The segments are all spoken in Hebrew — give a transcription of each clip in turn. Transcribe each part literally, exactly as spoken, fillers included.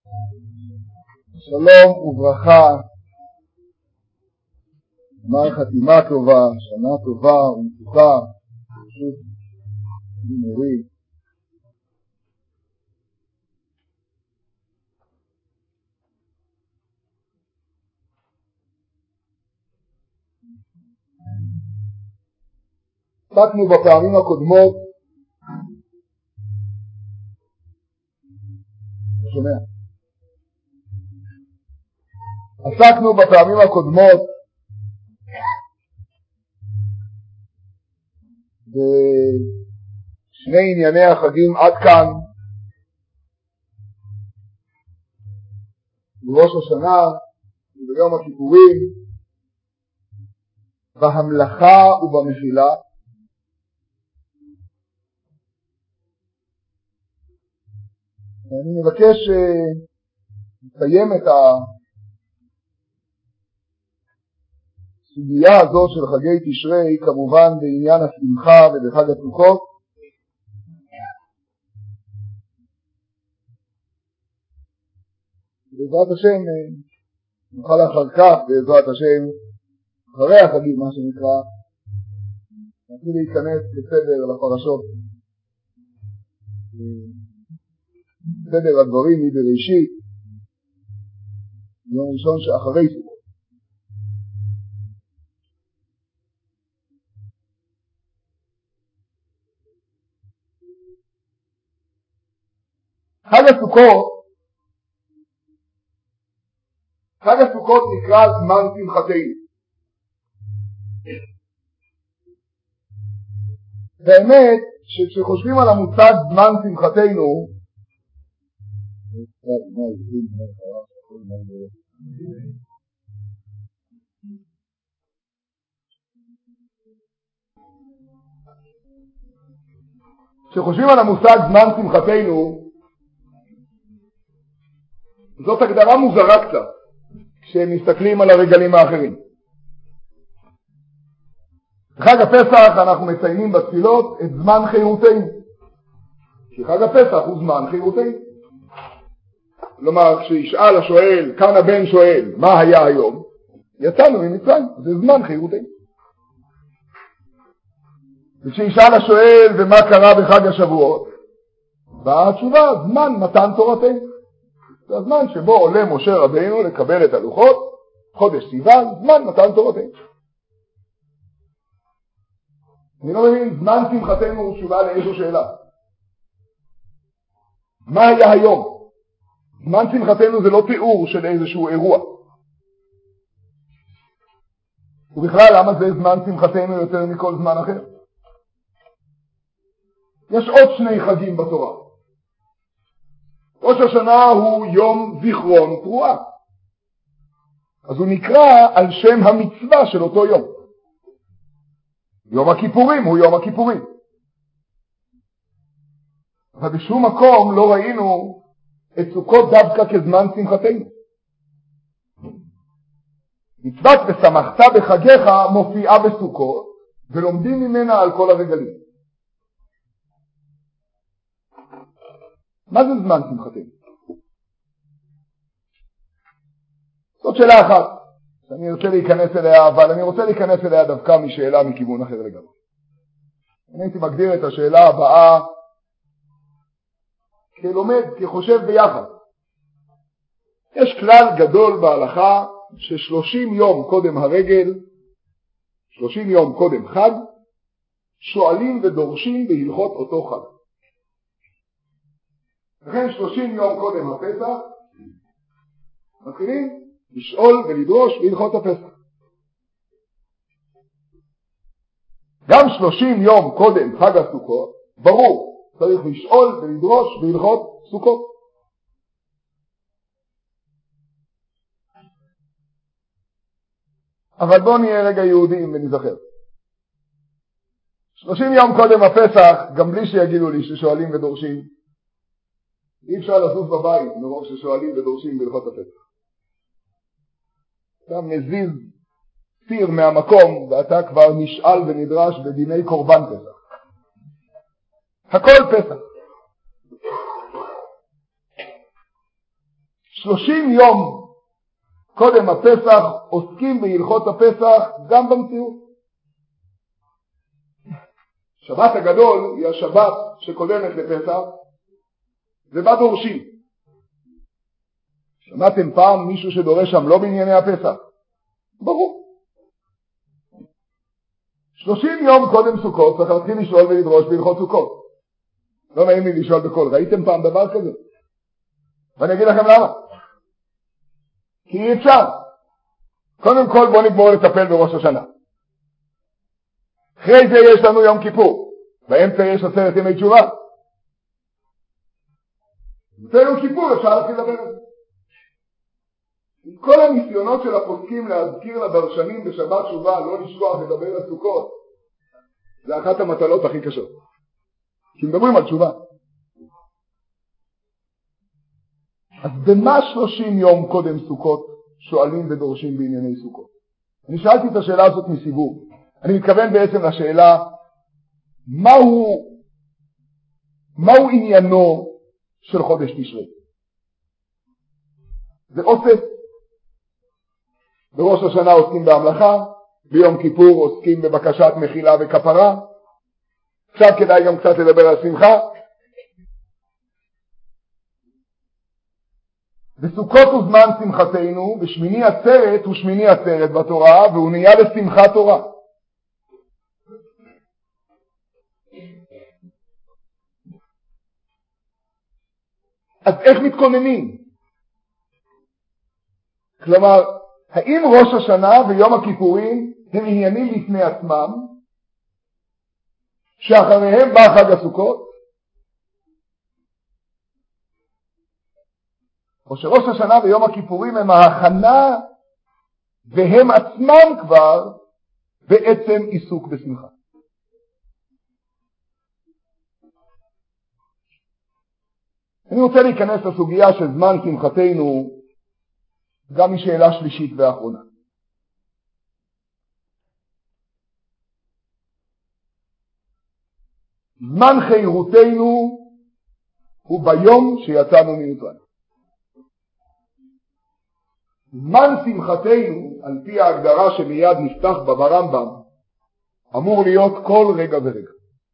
שלום וברכה, גמר חתימה טובה, שנה טובה ומתוקה, פשוט נמרי. עסקנו בפעמים הקודמות, שומע? עסקנו בפעמים הקודמות בשני ענייני החגים עד כאן, בראש השנה וביום הכיפורים, בהמלכה ובמחילה. אני מבקש לסיים את הסוגיה הזו של חגי תשרי, כמובן בעניין השמחה ובחג הסוכות. בעזרת השם נוכל אחר כך, בעזרת השם אחרי החגים, מה שנקרא, נתחיל להיכנס בסדר לפרשות, סדר הדברים מבראשית, יום ראשון שאחרי סוכות. חג הסוכות, חג הסוכות נקרא זמן שמחתנו. באמת שכשחושבים על המושג זמן שמחתנו, כשחושבים על המושג זמן שמחתנו, זאת הגדרה מוזרה קצת כשמסתכלים על הרגלים האחרים. בחג הפסח אנחנו מציינים בתפילות את זמן חירותנו, כי חג הפסח הוא זמן חירותנו. כלומר, כשישאל השואל, כאן הבן שואל, מה היה היום? יצאנו ממצרים, זה זמן חירותנו. וכשישאל השואל, ומה קרה בחג השבועות? באה התשובה, זמן מתן תורתנו. זה הזמן שבו עולה משה רבינו לקבל את הלוחות, חודש סיוון, זמן מתן תורתנו. אני לא מבין, זמן שמחתנו הוא תשובה לאיזו שאלה. מה היה היום? זמן שמחתנו זה לא תיאור של איזשהו אירוע. ובכלל, למה זה זמן שמחתנו יותר מכל זמן אחר? יש עוד שני חגים בתורה. ראש השנה הוא יום זיכרון תרועה. אז הוא נקרא על שם המצווה של אותו יום. יום הכיפורים הוא יום הכיפורים. אבל בשום מקום לא ראינו את סוכות דווקא כזמן שמחתנו. מצוות ושמחת בחגיך מופיעה בסוכות, ולומדים ממנה על כל הרגלים. מה זה זמן שמחתנו? זאת שאלה אחת שאני רוצה להיכנס אליה, אבל אני רוצה להיכנס אליה דווקא משאלה מכיוון אחר לגמרי. אני הייתי מגדיר את השאלה הבאה כלומד, כחושב ביחד. יש כלל גדול בהלכה ששלושים יום קודם הרגל, שלושים יום קודם חג, שואלים ודורשים בהלכות אותו חג. לכן שלושים יום קודם הפסח, מתחילים לשאול ולדרוש בהלכות הפסח. גם שלושים יום קודם חג הסוכות, ברור, צריך לשאול ולדרוש בהלכות סוכות. אבל בואו נהיה רגע יהודים ונזכר. שלושים יום קודם הפסח, גם בלי שיגידו לי ששואלים ודורשים, אי אפשר לזוז בבית מרוב ששואלים ודורשים בהלכות הפסח. אתה מזיז סיר מהמקום ואתה כבר נשאל ונדרש בדיני קורבן פסח. הכל פסח. שלושים יום קודם הפסח עוסקים בהלכות הפסח גם במציאות. שבת הגדול היא השבת שקודמת לפסח, ובה דורשים. שמעתם פעם מישהו שדורש שם לא בענייני הפסח? ברור. שלושים יום קודם סוכות צריך להתחיל לשאול ולדרוש בהלכות סוכות. לא נעים לי לשאול בכל. ראיתם פעם דבר כזה? ואני אגיד לכם למה. כי אי אפשר. קודם כל בוא נגמור לטפל בראש השנה. אחרי זה יש לנו יום כיפור. באמצע יש עשרת ימי תשובה. ביום כיפור אפשר להתחיל לדבר על זה. עם כל הניסיונות של הפוסקים להזכיר לדרשנים בשבת תשובה, לא לשכוח לדבר על סוכות, זה אחת המטלות הכי קשות. כי מדברים על תשובה. אז במה שלושים יום קודם סוכות שואלים ודורשים בענייני סוכות? אני שאלתי את השאלה הזאת מסיבוב. אני מתכוון בעצם לשאלה, מהו, מהו עניינו של חודש תשרי? זה אוסף. בראש השנה עוסקים בהמלכה, ביום כיפור עוסקים בבקשת מחילה וכפרה. עכשיו כדאי גם קצת לדבר על שמחה. בסוכות הוא זמן שמחתנו, ושמיני עצרת הוא שמיני עצרת בתורה, והוא נהיה לשמחת תורה. אז איך מתכוננים? כלומר, האם ראש השנה ויום הכיפורים הם עניינים לפני עצמם, שאחריהם בא חג הסוכות? או שראש השנה ויום הכיפורים הם ההכנה, והם עצמם כבר בעצם עיסוק בשמחה? אני רוצה להיכנס לסוגיה של זמן שמחתנו גם משאלה שלישית ואחרונה. זמן חירותנו הוא ביום שיצאנו ממצרים. זמן שמחתנו, על פי ההגדרה שמיד נפתח בה ברמב"ם, אמור להיות כל רגע ורגע.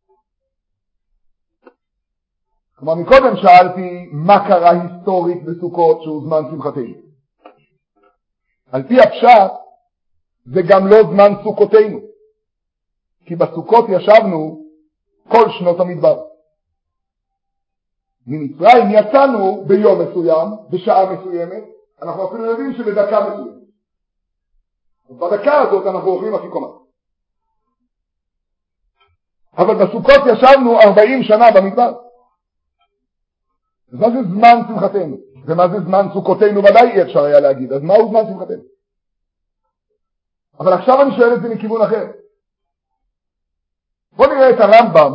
כלומר, מקודם שאלתי מה קרה היסטורית בסוכות שהוא זמן שמחתנו. על פי הפשט זה גם לא זמן סוכותינו, כי בסוכות ישבנו כל שנות המדבר. ממצרים יצאנו ביום מסוים, בשעה מסוימת, אנחנו אפילו יודעים שבדקה מסוימת. בדקה הזאת אנחנו אוכלים אפיקומן. אבל בסוכות ישבנו ארבעים שנה במדבר. אז מה זה זמן שמחתנו? ומה זה זמן סוכותינו? ודאי אי אפשר היה להגיד. אז מהו זמן שמחתנו? אבל עכשיו אני שואל את זה מכיוון אחר. בוא נראה את הרמב"ם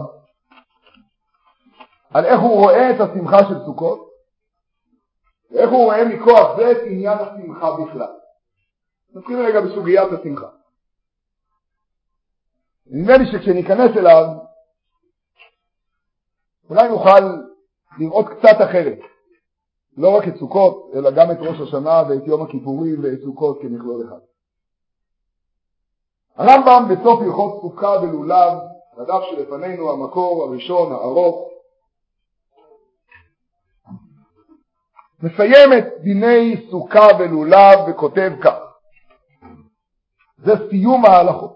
על איך הוא רואה את השמחה של סוכות, ואיך הוא רואה מכוח זה את עניין השמחה בכלל. נתחיל רגע בסוגיית השמחה. נדמה לי שכשניכנס אליו, אולי נוכל לראות קצת אחרת. לא רק את סוכות, אלא גם את ראש השנה ואת יום הכיפורים ואת סוכות כמכלול אחד. הרמב"ם בסוף הלכות סוכה ולולב, הדף שלפנינו, המקור הראשון, הארוך, מסיים את דיני סוכה ולולב וכותב כך. זה סיום ההלכות.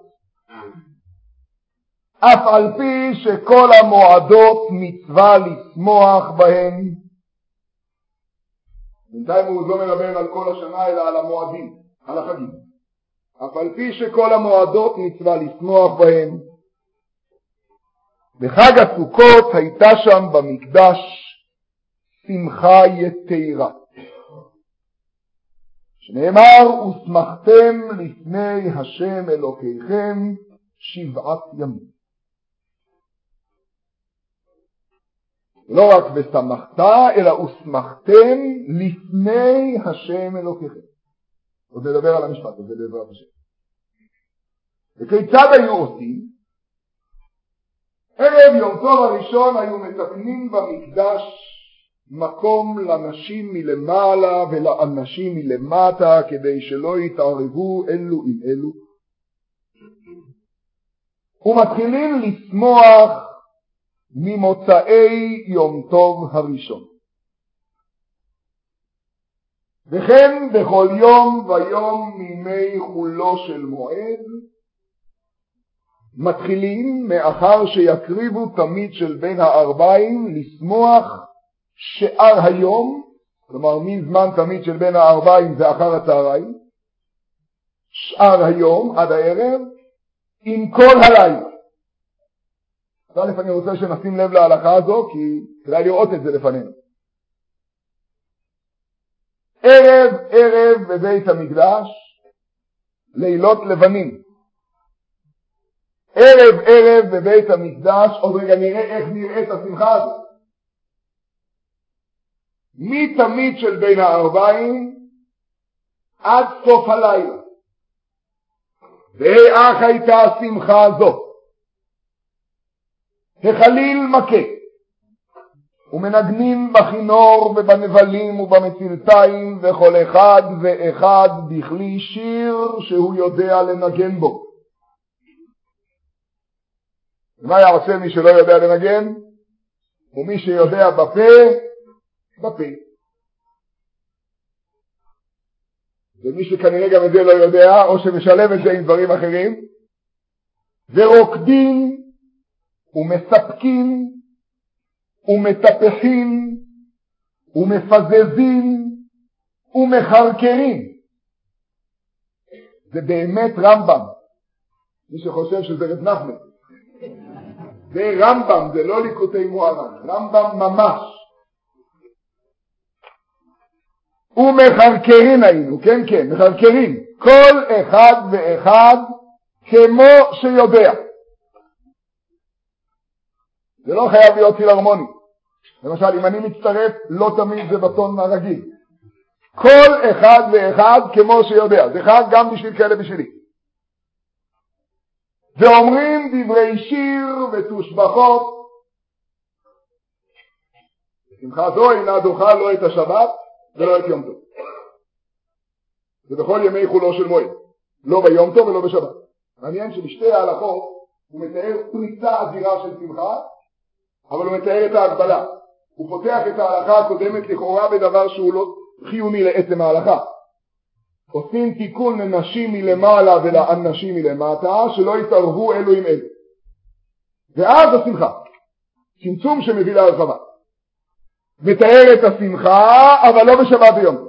אף על פי שכל המועדות מצווה לשמוח בהן, בינתיים הוא לא מדבר על כל השנה אלא על המועדים, על החגים. אף על פי שכל המועדות מצווה לשמוח בהן, בחג הסוכות הייתה שם במקדש שמחה יתרה, שנאמר ושמחתם לפני השם אלוקיכם שבעת ימים. לא רק ושמחת, אלא ושמחתם לפני השם אלוקיכם. עוד נדבר על המשפט הזה בעזרת השם. וכיצד היו עושים? ערב יום טוב הראשון היו מתקנים במקדש מקום לנשים מלמעלה ולאנשים מלמטה, כדי שלא יתערבו אלו עם אלו. ומתחילים לשמוח ממוצאי יום טוב הראשון. וכן בכל יום ויום מימי חולו של מועד, מתחילים מאחר שיקריבו תמיד של בין הארבעים לשמוח שאר היום, כלומר מזמן תמיד של בין הארבעים זה אחר הצהריים, שאר היום עד הערב, עם כל הלילה. אז אני רוצה שנשים לב להלכה הזו, כי כדאי לראות את זה לפנינו. ערב ערב בבית המקדש, לילות לבנים. ערב ערב בבית המקדש, עוד רגע נראה איך נראית השמחה הזאת. מתמיד של בין הארבעים עד סוף הלילה. ואך הייתה השמחה הזאת. החליל מכה, ומנגנים בכינור ובנבלים ובמצלתיים, וכל אחד ואחד בכלי שיר שהוא יודע לנגן בו. ומה יעשה מי שלא יודע לנגן? ומי שיודע בפה, בפה. ומי שכנראה גם את זה לא יודע, או שמשלב את זה עם דברים אחרים, ורוקדים ומספקים ומטפחים ומפזזים ומחרקרים. זה באמת רמב"ם. מי שחושב שזה רב נחמן. זה רמב"ם, זה לא ליקוטי מוהר"ן. רמב"ם ממש. ומחרקרים היינו, כן כן, מחרקרים. כל אחד ואחד כמו שיודע. זה לא חייב להיות פילהרמוני. למשל, אם אני מצטרף, לא תמיד זה בטון הרגיל. כל אחד ואחד כמו שיודע. זה חג גם בשביל כאלה בשבילי. ואומרים דברי שיר ותושבחות. שמחה זו אינה דוחה לא את השבת ולא את יום טוב. זה בכל ימי חולו של מועד. לא ביום טוב ולא בשבת. מעניין שבשתי ההלכות הוא מתאר פריצה אדירה של שמחה, אבל הוא מתאר את ההגבלה. הוא פותח את ההלכה הקודמת לכאורה בדבר שהוא לא חיוני לעצם ההלכה. עושים תיקון לנשים מלמעלה ולאנשים מלמטה, שלא יתערבו אלו עם אלו. ואז השמחה, צמצום שמביא להרחבה. מתאר את השמחה, אבל לא בשבת ויום.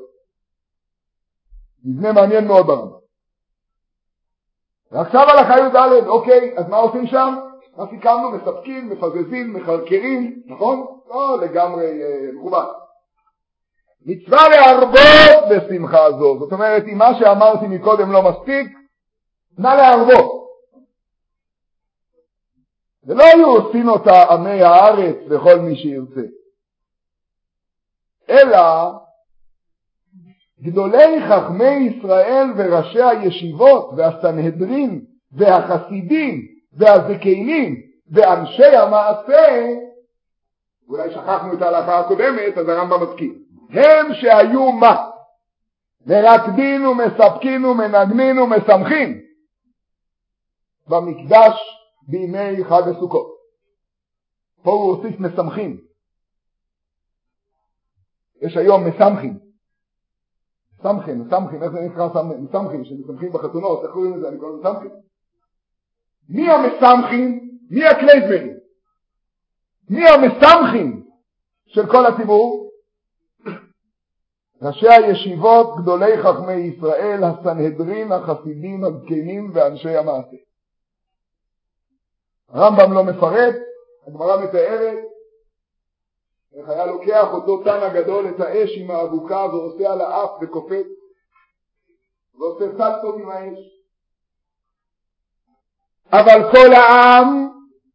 מבנה מעניין מאוד ברמה. ועכשיו הלכה י"ד, אוקיי, אז מה עושים שם? מה סיכמנו? מספקים, מפזזים, מחרקרים, נכון? לא לגמרי אה, מכובד. מצווה להרבות בשמחה זו. זאת אומרת, אם מה שאמרתי מקודם לא מספיק, נא להרבות. ולא היו עושים אותה עמי הארץ וכל מי שירצה. אלא גדולי חכמי ישראל וראשי הישיבות והסנהדרין והחסידים והזקנים ואנשי המעשה, אולי שכחנו את ההלכה הקודמת, אז הרמב"ם מזכיר, הם שהיו מה? מרקדין ומספקין ומנגנין ומשמחין במקדש בימי חג הסוכות. פה הוא הוסיף משמחין. יש היום משמחין. משמחין, משמחין, איך זה נקרא משמחין? שמשמחים בחתונות, איך קוראים לזה? אני קורא משמחין. מי המשמחים? מי הקלייזמרים? מי המשמחים של כל הציבור? ראשי הישיבות, גדולי חכמי ישראל, הסנהדרין, החסידים, הזקנים ואנשי המעשה. הרמב"ם לא מפרט, הגמרא מתארת איך היה לוקח אותו תן הגדול את האש עם האבוקה ועושה על האף וקופץ ועושה סלטות עם האש. אבל כל העם,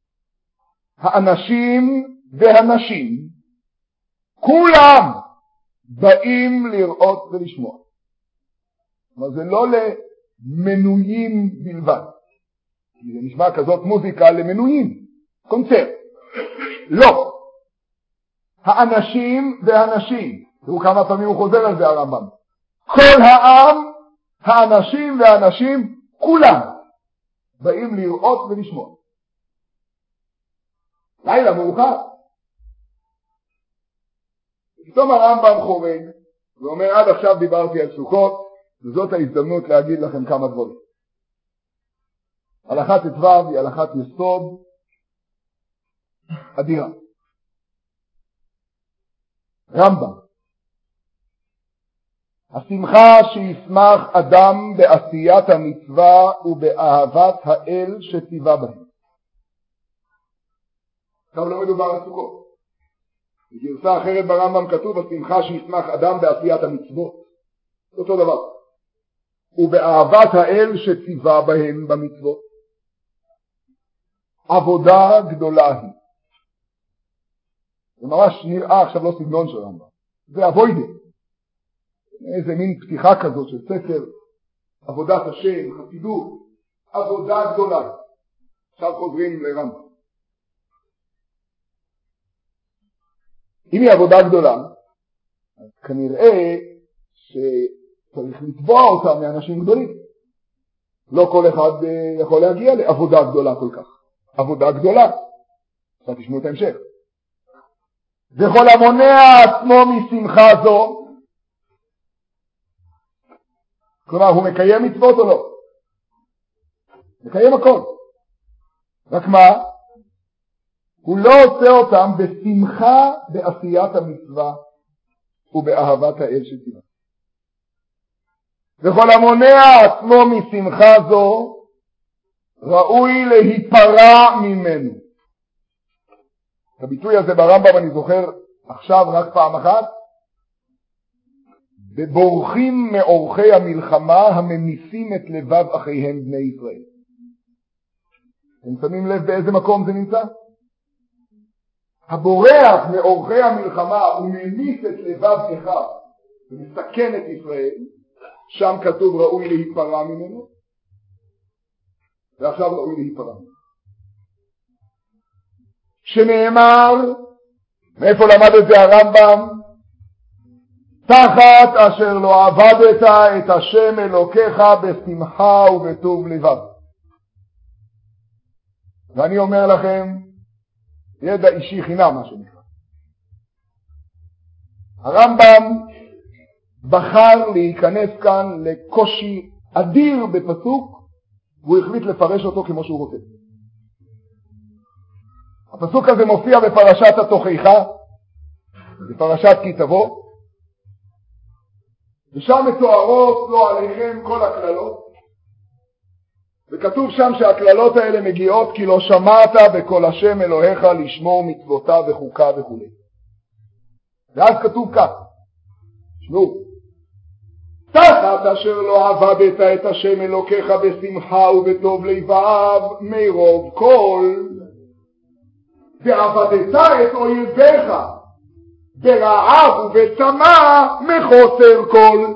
האנשים והנשים, כולם באים לראות ולשמוע. אבל זה לא למנויים בלבד. זה נשמע כזאת מוזיקה למנויים, קונצרט. לא. האנשים והנשים. תראו כמה פעמים הוא חוזר על זה הרמב"ם. כל העם, האנשים והנשים, כולם באים לראות ולשמוע. לילה מאוחר. פתאום הרמב"ם חורג ואומר, עד עכשיו דיברתי על סוכות, וזאת ההזדמנות להגיד לכם כמה דברים. הלכת ט"ו היא הלכת יסוד אדירה. רמב"ם, השמחה שישמח אדם בעשיית המצווה ובאהבת האל שציווה בהם. עכשיו לא מדובר על סוכות. בגרסה אחרת ברמב"ם כתוב השמחה שישמח אדם בעשיית המצוות. אותו דבר. ובאהבת האל שציווה בהם במצוות. עבודה גדולה היא. זה ממש נראה עכשיו לא סגנון של רמב"ם. זה אבוידה. איזה מין פתיחה כזאת של ספר עבודת השם, חסידות. עבודה גדולה. עכשיו חוזרים לרמב"ם. אם היא עבודה גדולה, אז כנראה שצריך לתבוע אותה מאנשים גדולים. לא כל אחד יכול להגיע לעבודה גדולה כל כך. עבודה גדולה. עכשיו תשמעו את ההמשך. וכל המונע עצמו משמחה זו, כלומר הוא מקיים מצוות או לא? מקיים הכל. רק מה? הוא לא עושה אותם בשמחה בעשיית המצווה ובאהבת האל שציווה. וכל המונע עצמו משמחה זו ראוי להיפרע ממנו. את הביטוי הזה ברמב"ם אני זוכר עכשיו רק פעם אחת. בבורחים מאורחי המלחמה הממיסים את לבב אחיהם בני ישראל. אתם שמים לב באיזה מקום זה נמצא? הבורח מאורחי המלחמה וממיס את לבב אחיו ומסכן את ישראל, שם כתוב ראוי להיפרע ממנו, ועכשיו ראוי להיפרע ממנו. שנאמר, מאיפה למד את זה הרמב"ם? תחת אשר לא עבדת את השם אלוקיך בשמחה ובטוב לבב. ואני אומר לכם, ידע אישי חינם מה שנקרא. הרמב"ם בחר להיכנס כאן לקושי אדיר בפסוק, והוא החליט לפרש אותו כמו שהוא רוצה. הפסוק הזה מופיע בפרשת התוכחה, בפרשת כי תבוא, ושם מתוארות לו עליכם כל הכללות, וכתוב שם שהכללות האלה מגיעות כי לא שמעת בקול השם אלוהיך לשמור מצוותיו וחוקיו וכו'. ואז כתוב כך, תשמעו, תחת אשר לא עבדת את השם אלוקיך בשמחה ובטוב לבב מרוב כל, ועבדת את אויביך ברעב ובצמא מחוסר כל.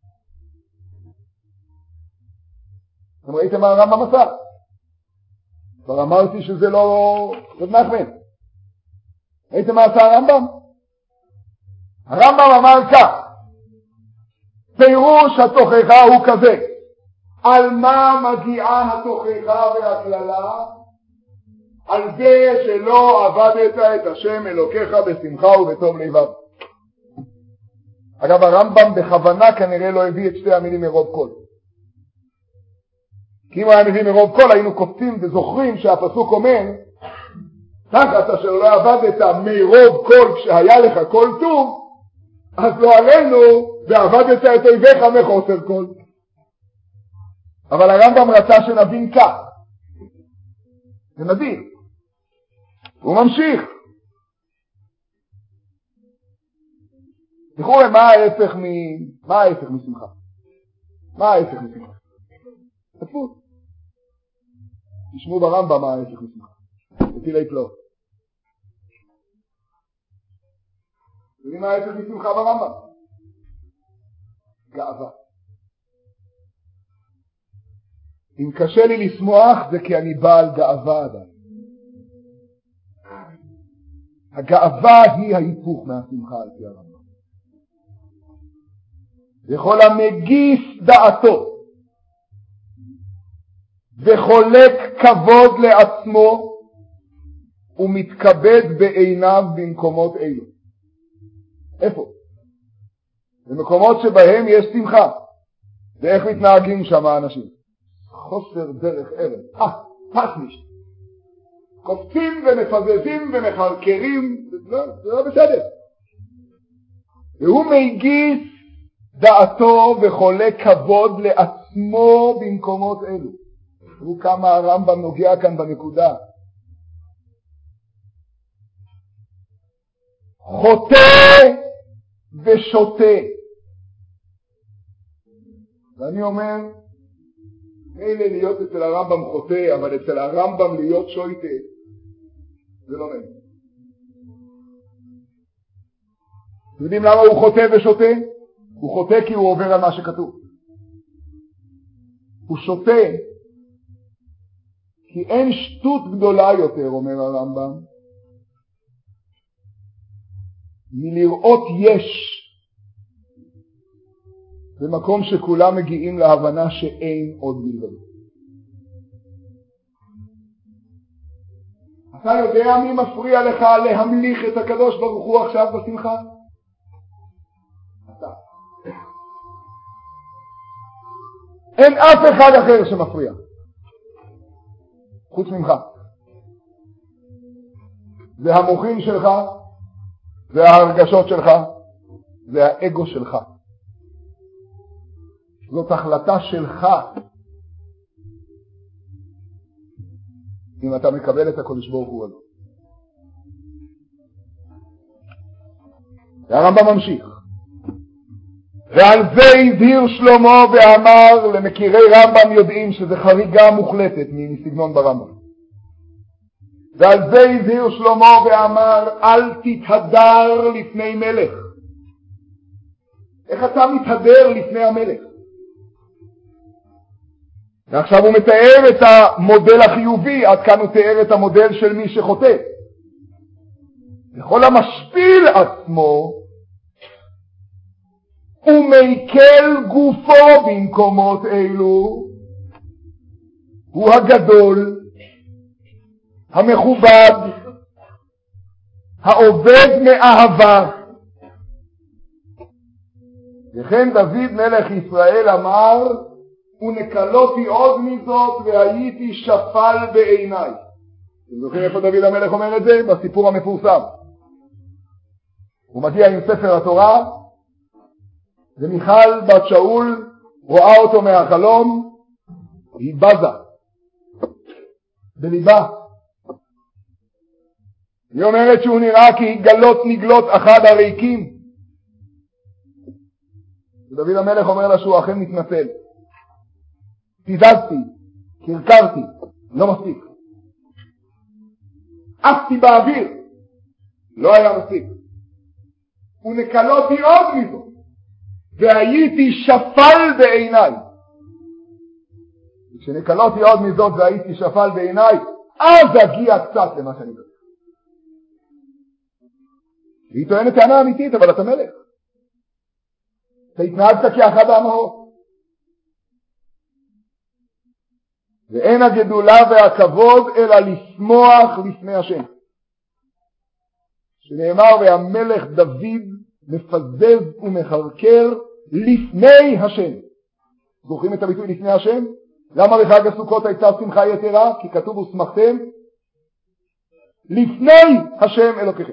אתם ראיתם מה הרמב"ם עשה? כבר אמרתי שזה לא רב נחמן. ראיתם מה עשה הרמב"ם? הרמב"ם אמר כך, פירוש התוכחה הוא כזה, על מה מגיעה התוכחה והכללה? על זה שלא עבדת את השם אלוקיך בשמחה ובטוב לבב. אגב הרמב"ם בכוונה כנראה לא הביא את שתי המילים מרוב כל. כי אם הוא היה מביא מרוב כל היינו קופצים וזוכרים שהפסוק אומר תחת אשר לא עבדת מרוב כל כשהיה לך כל טוב, אז לא עלינו ועבדת את אויביך מחוסר כל. אבל הרמב"ם רצה שנבין כך. זה נדיר. הוא ממשיך. תראו מה ההפך מ... מה ההפך משמחה? מה ההפך משמחה? תפות. תשמעו ברמב"ם מה ההפך משמחה. תתילי פלאות. תראי מה ההפך משמחה ברמב"ם? גאווה. אם קשה לי לשמוח זה כי אני בעל גאווה עדיין. הגאווה היא ההיפוך מהשמחה על פי הרמב"ם. וכל המגיס דעתו וחולק כבוד לעצמו ומתכבד בעיניו במקומות אלו. איפה? במקומות שבהם יש שמחה. ואיך מתנהגים שם האנשים? חוסר דרך ארץ. אה, פסניש. קופצים ומפזזים ומחרקרים, לא, זה לא בסדר. והוא מגיס דעתו וחולק כבוד לעצמו במקומות אלו. הוא כמה הרמב"ם נוגע כאן בנקודה. חוטא ושוטה. ואני אומר, מילא להיות אצל הרמב"ם חוטא, אבל אצל הרמב"ם להיות שוטה, זה לא נעים. אתם יודעים למה הוא חוטא ושוטה? הוא חוטא כי הוא עובר על מה שכתוב. הוא שוטה כי אין שטות גדולה יותר, אומר הרמב"ם, מלראות יש במקום שכולם מגיעים להבנה שאין עוד מלבדו. אתה יודע מי מפריע לך להמליך את הקדוש ברוך הוא עכשיו בשמחה? אתה. אין אף אחד אחר שמפריע חוץ ממך. זה המוחין שלך, זה ההרגשות שלך, זה האגו שלך. זאת החלטה שלך אם אתה מקבל את הקדוש ברוך הוא הזה. והרמב"ם ממשיך, ועל זה הזהיר שלמה ואמר, למכירי רמב"ם יודעים שזה חריגה מוחלטת מסגנון ברמב"ם. ועל זה הזהיר שלמה ואמר, אל תתהדר לפני מלך. איך אתה מתהדר לפני המלך? ועכשיו הוא מתאר את המודל החיובי, עד כאן הוא תיאר את המודל של מי שחוטא. וכל המשפיל עצמו ומקל גופו במקומות אלו הוא הגדול, המכובד, העובד מאהבה. וכן דוד מלך ישראל אמר, ונקלותי עוד מזאת והייתי שפל בעיניי. אתם זוכרים איפה דוד המלך אומר את זה? בסיפור המפורסם. הוא מגיע עם ספר התורה, ומיכל בת שאול רואה אותו מהחלום, היא בזה בליבה. היא אומרת שהוא נראה כי גלות נגלות אחד הריקים. ודוד המלך אומר לה שהוא אכן מתנצל. תזזתי, קרקרתי, לא מספיק. עפתי באוויר, לא היה מספיק. ונקלותי עוד מזו, והייתי שפל בעיניי. כשנקלותי עוד מזאת והייתי שפל בעיניי, אז אגיע קצת למה שאני אומר. והיא טוענת טענה אמיתית, אבל אתה מלך. אתה התנהגת כאחד האמהות. ואין הגדולה והכבוד אלא לשמוח לפני השם. שנאמר, והמלך דוד מפזז ומחרקר לפני השם. זוכרים את הביטוי לפני השם? למה בחג הסוכות הייתה שמחה יתרה? כי כתוב ושמחתם לפני השם אלוקיכם.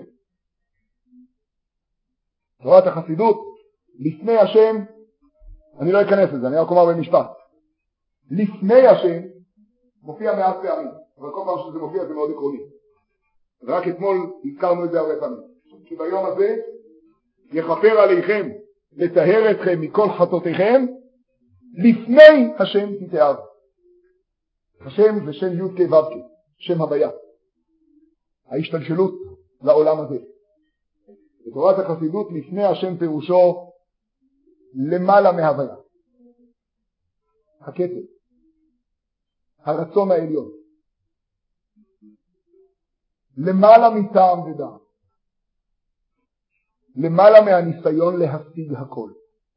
תורת החסידות, לפני השם, אני לא אכנס לזה, אני רק אומר במשפט. לפני השם מופיע מעט פעמים, אבל כל פעם שזה מופיע זה מאוד עקרוני. רק אתמול הזכרנו את זה הרבה פעמים. כי ביום הזה יכפר עליכם לטהר אתכם מכל חטאותיכם, לפני השם תתאר. השם זה שם י' כ' ו' כ', שם הוויה. ההשתלשלות לעולם הזה. בתורת החסידות לפני השם פירושו למעלה מהוויה. הכתר. הרצון העליון. למעלה מטעם ודעת. למעלה מהניסיון להשיג הכל.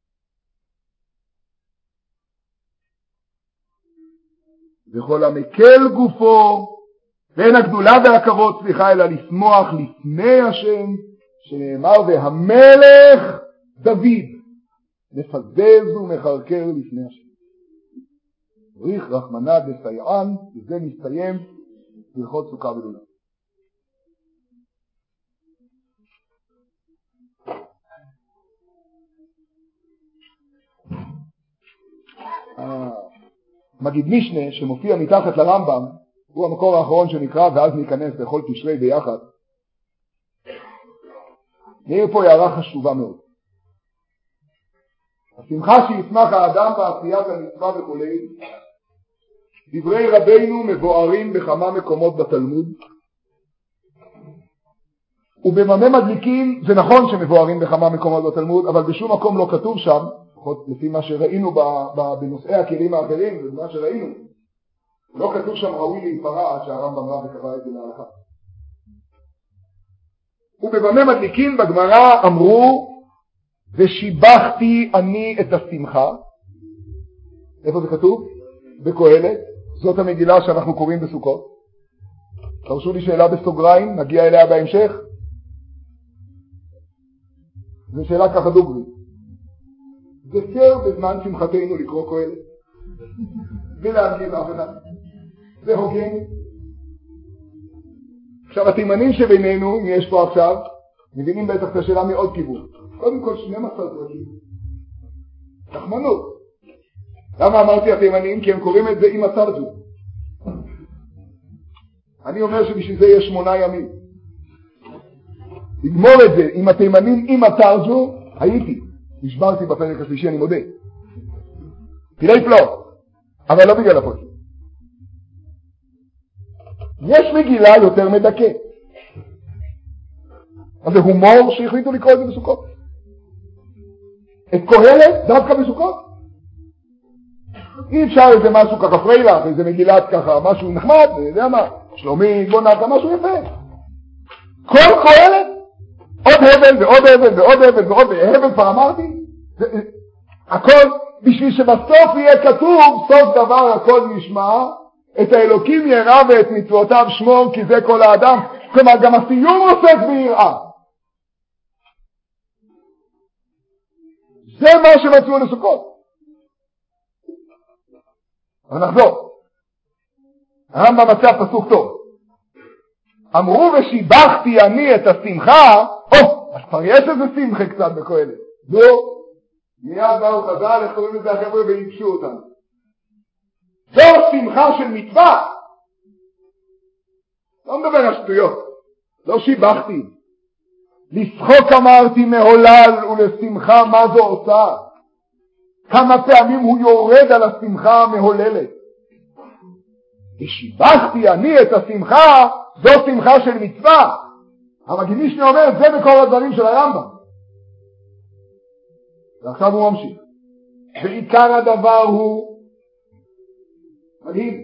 וכל המקל גופו, ואין הגדולה והכבוד, סליחה, אלא לשמוח לפני השם, שנאמר, והמלך דוד מפזז ומחרקר לפני השם. בריך רחמנא דסייען, וזה מסתיים בהלכות סוכה ולולה. מגיד משנה שמופיע מתחת לרמב"ם, הוא המקור האחרון שנקרא, ואז ניכנס לכל תשרי ביחד. נראה פה הערה חשובה מאוד. השמחה שישמח האדם בעשיית המצווה וכו', דברי רבינו מבוארים בכמה מקומות בתלמוד, ובממה מדליקים זה נכון שמבוארים בכמה מקומות בתלמוד, אבל בשום מקום לא כתוב שם, לפי מה שראינו בנושאי הכלים האחרים ובמה שראינו, לא כתוב שם ראוי להיפרע עד שהרמב"ם רב וקבע את זה להלכה. ובבמה מדליקים בגמרא אמרו, ושיבחתי אני את השמחה. איפה זה כתוב? בקהלת. זאת המגילה שאנחנו קוראים בסוכות. תרשו לי שאלה בסוגריים, נגיע אליה בהמשך. זו שאלה ככה דוגרי. זה פר בזמן שמחתנו לקרוא קהלת ולהגיד לאף אחד. זה הוגן. עכשיו התימנים שבינינו, מי יש פה עכשיו, מבינים בטח את השאלה מעוד כיוון. קודם כל שנים עשר פרקים. תחמנות. למה אמרתי התימנים? כי הם קוראים את זה עם התרג'ו. אני אומר שבשביל זה יש שמונה ימים. לגמור את זה עם התימנים עם התרג'ו, הייתי. נשברתי בפרק השלישי, אני מודה. תראי פלא, אבל לא בגלל הפרק. יש מגילה יותר מדכא. אז זה הומור שהחליטו לקרוא את זה בסוכות. את קהלת דווקא בסוכות. אי אפשר איזה משהו ככה פריילך, איזה מגילת ככה, משהו נחמד, אני יודע מה, שלומי, גונתה, משהו יפה. כל קהלת, עוד הבל ועוד הבל ועוד הבל ועוד הבל, כבר אמרתי, הכל, בשביל שבסוף יהיה כתוב, סוף דבר הכל נשמע, את האלוקים ירא ואת מצוותיו שמור, כי זה כל האדם. כלומר, גם הסיום עוסק ביראה. זה מה שמצאו לסוכות. אבל נחזור. הרמב"ם מצא פסוק טוב. אמרו ושיבחתי אני את השמחה, או, אז כבר יש איזה שמחה קצת בקהלת. זו, מיד באו חז"ל, איך קוראים לזה החבר'ה וייבשו אותם. זו שמחה של מצווה. לא מדבר על שטויות. לא שיבחתי. לשחוק אמרתי מהולל ולשמחה מה זו עושה. כמה פעמים הוא יורד על השמחה המהוללת. ושיבחתי אני את השמחה, זו שמחה של מצווה. המגיד משנה אומר את זה בכל הדברים של הרמב"ם. ועכשיו הוא ממשיך. ועיקר הדבר הוא מדהים,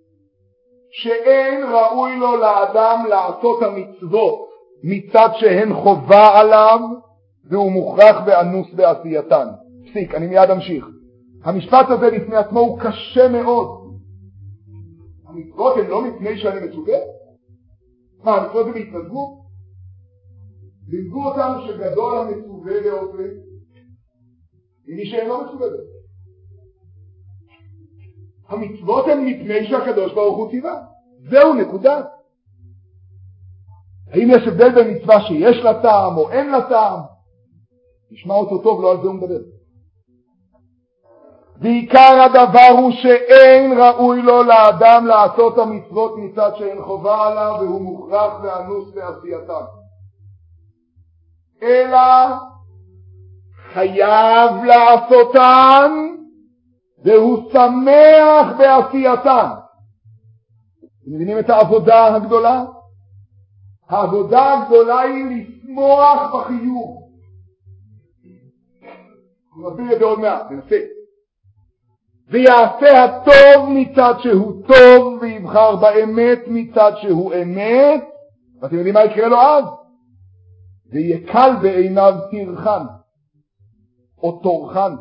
שאין ראוי לו לאדם לעשות המצוות מצד שהן חובה עליו והוא מוכרח ואנוס בעשייתן. פסיק, אני מיד אמשיך. המשפט הזה לפני עצמו הוא קשה מאוד. המצוות הן לא מפני שאני מצווה? מה, המצוות זה בהתנדבות? לימדו אותנו שגדול המצווה ועושה מי שאין לא מצווה. המצוות הן מפני שהקדוש ברוך הוא ציווה. זהו, נקודה. האם יש הבדל בין מצווה שיש לה טעם או אין לה טעם? נשמע אותו טוב, לא על זה הוא מדבר. ועיקר הדבר הוא שאין ראוי לו לאדם לעשות המצוות מצד שאין חובה עליו והוא מוכרח ואנוס בעשייתם, אלא חייב לעשותן והוא שמח בעשייתן. אתם מבינים את העבודה הגדולה? העבודה הגדולה היא לשמוח בחיוב. נביא את זה עוד מעט, ננסה. ויעשה הטוב מצד שהוא טוב ויבחר באמת מצד שהוא אמת. ואתם יודעים מה יקרה לו אז? ויקל בעיניו תרחן, או תורחן.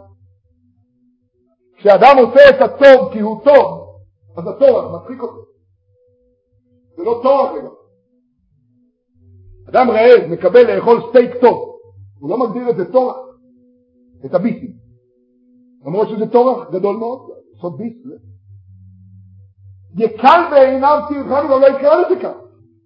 כשאדם עושה את הטוב כי הוא טוב, אז התורח מצחיק אותו. זה לא תורח רגע. אדם רעב מקבל לאכול סטייק טוב, הוא לא מגדיר את זה תורח, את הביסים. למרות שזה תורח גדול מאוד, לעשות ביס. יקל בעיניו תרחן, אבל לא יקרא לזה כך.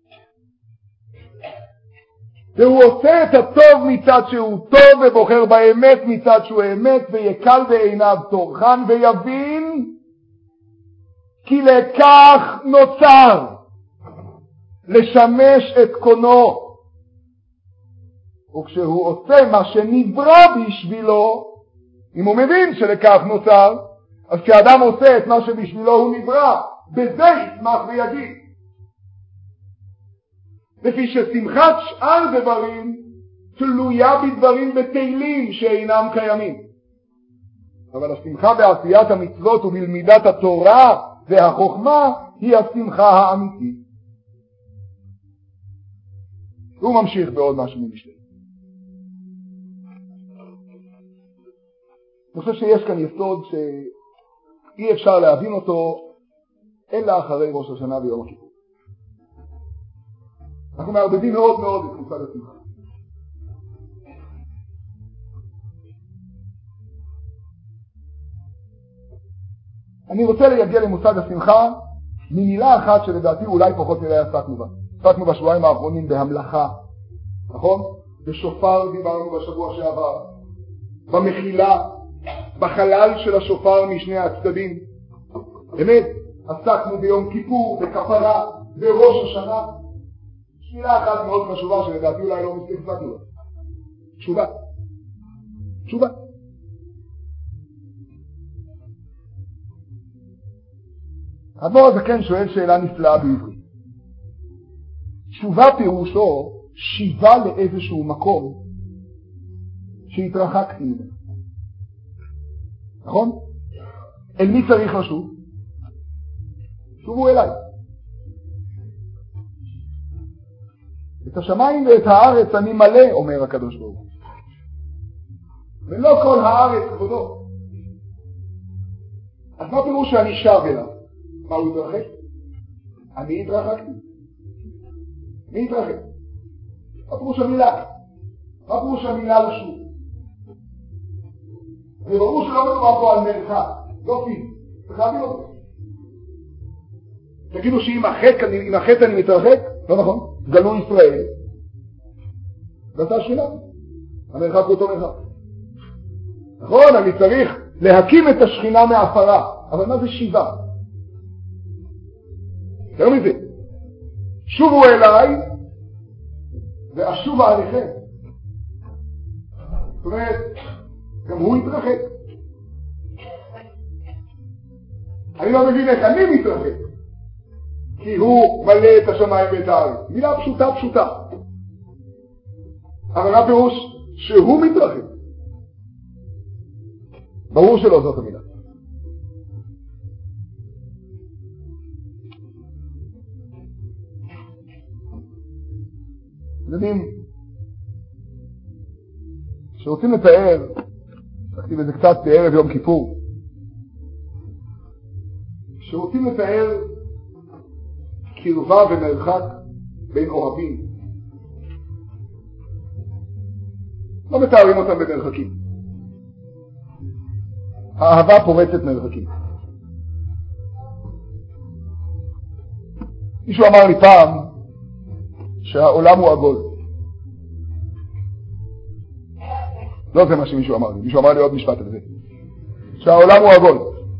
והוא עושה את הטוב מצד שהוא טוב, ובוחר באמת מצד שהוא אמת, ויקל בעיניו תורחן, ויבין כי לכך נוצר לשמש את קונו. וכשהוא עושה מה שנברא בשבילו, אם הוא מבין שלכך נוצר, אז כשאדם עושה את מה שבשבילו הוא נברא, בזה ישמח ויגיד. לפי ששמחת שאר דברים תלויה בדברים בטלים שאינם קיימים. אבל השמחה בעשיית המצוות ובלמידת התורה והחוכמה היא השמחה האמיתית. הוא ממשיך בעוד משהו ממשלי. אני חושב שיש כאן יסוד שאי אפשר להבין אותו אלא אחרי ראש השנה ויום הכיפור. אנחנו מערבבים מאוד מאוד את מושג השמחה. אני רוצה להגיע למושג השמחה ממילה אחת שלדעתי אולי פחות נראה עסקנו בה. עסקנו בשבועיים האחרונים בהמלכה, נכון? בשופר דיברנו בשבוע שעבר, במחילה, בחלל של השופר משני הצדדים. באמת, עסקנו ביום כיפור, בכפרה, בראש השנה. מילה אחת מאוד חשובה שלדעתי אולי לא מספיק עסקנו בה. תשובה. תשובה. האדמו"ר הזקן שואל שאלה נפלאה בעברית. תשובה פירושו שיבה לאיזשהו מקום שהתרחקתי ממנו. נכון? אל מי צריך לשוב? שובו אליי. את השמיים ואת הארץ אני מלא, אומר הקדוש ברוך הוא. ולא כל הארץ כבודו. אז מה פירוש שאני שב אליו? מה הוא התרחק? אני התרחקתי. מי התרחק? מה פירוש המילה? מה פירוש המילה לשוב? זה ברור שלא מדובר פה על מרחק, לא פיזי. צריך להבין אותו. תגידו שאם החטא אני, אם החטא אני מתרחק, לא נכון, גלו ישראל. ועשה שכינה. המרחק הוא אותו מרחק. נכון, אני צריך להקים את השכינה מהפרה, אבל מה זה שיבה? יותר מזה, שובו אליי ואשובה עליכם. זאת אומרת, גם הוא יתרחק. אני לא מבין איך אני מתרחק, כי הוא מלא את השמיים ואת הארץ. מילה פשוטה פשוטה. אבל מה פירוש? שהוא מתרחק. ברור שלא זאת המילה. יודעים, שרוצים לתאר, תכתיב את זה קצת בערב יום כיפור, שרוצים לתאר קרבה ומרחק בין אוהבים, לא מתארים אותם במרחקים. האהבה פורצת מרחקים. מישהו אמר לי פעם שהעולם הוא עגול. לא זה מה שמישהו אמר לי, מישהו אמר לי עוד משפט על זה. שהעולם הוא עגול.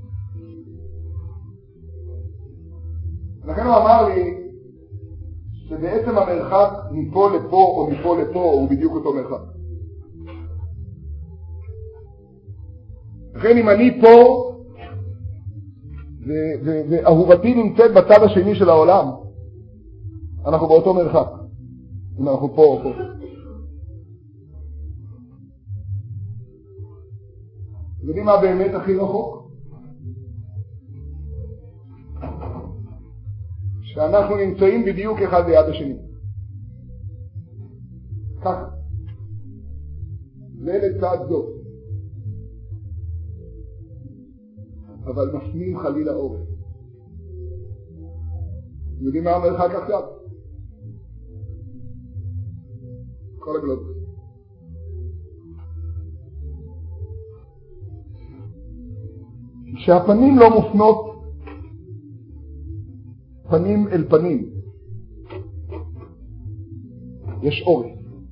לכן הוא אמר לי שבעצם המרחק מפה לפה או מפה לפה הוא בדיוק אותו מרחק. לכן אם אני פה ואהובתי נמצאת בצד השני של העולם, אנחנו באותו מרחק. אם אנחנו פה או פה. יודעים מה באמת הכי רחוק? שאנחנו נמצאים בדיוק אחד ליד השני. ככה. זה לצד זאת. אבל מפנים חלילה אורף. יודעים מה המרחק עכשיו? כל הגלובוס. כשהפנים לא מופנות פנים אל פנים, יש אורף.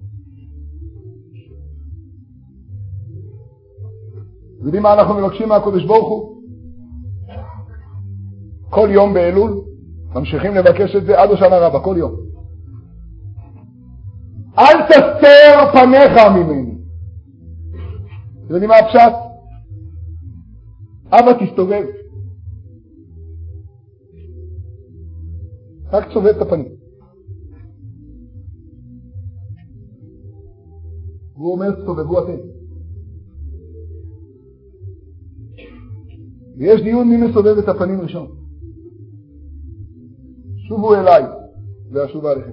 יודעים מה אנחנו מבקשים מהקדוש ברוך הוא? כל יום באלול ממשיכים לבקש את זה עד השנה רבה, כל יום. אל תסתר פניך ממני. אתם יודעים מה הפשט? אבא תסתובב. רק תסובב את הפנים. הוא אומר תסתובבו אתם. ויש דיון מי מסובב את הפנים ראשון. שובו אליי ואשובה עליכם.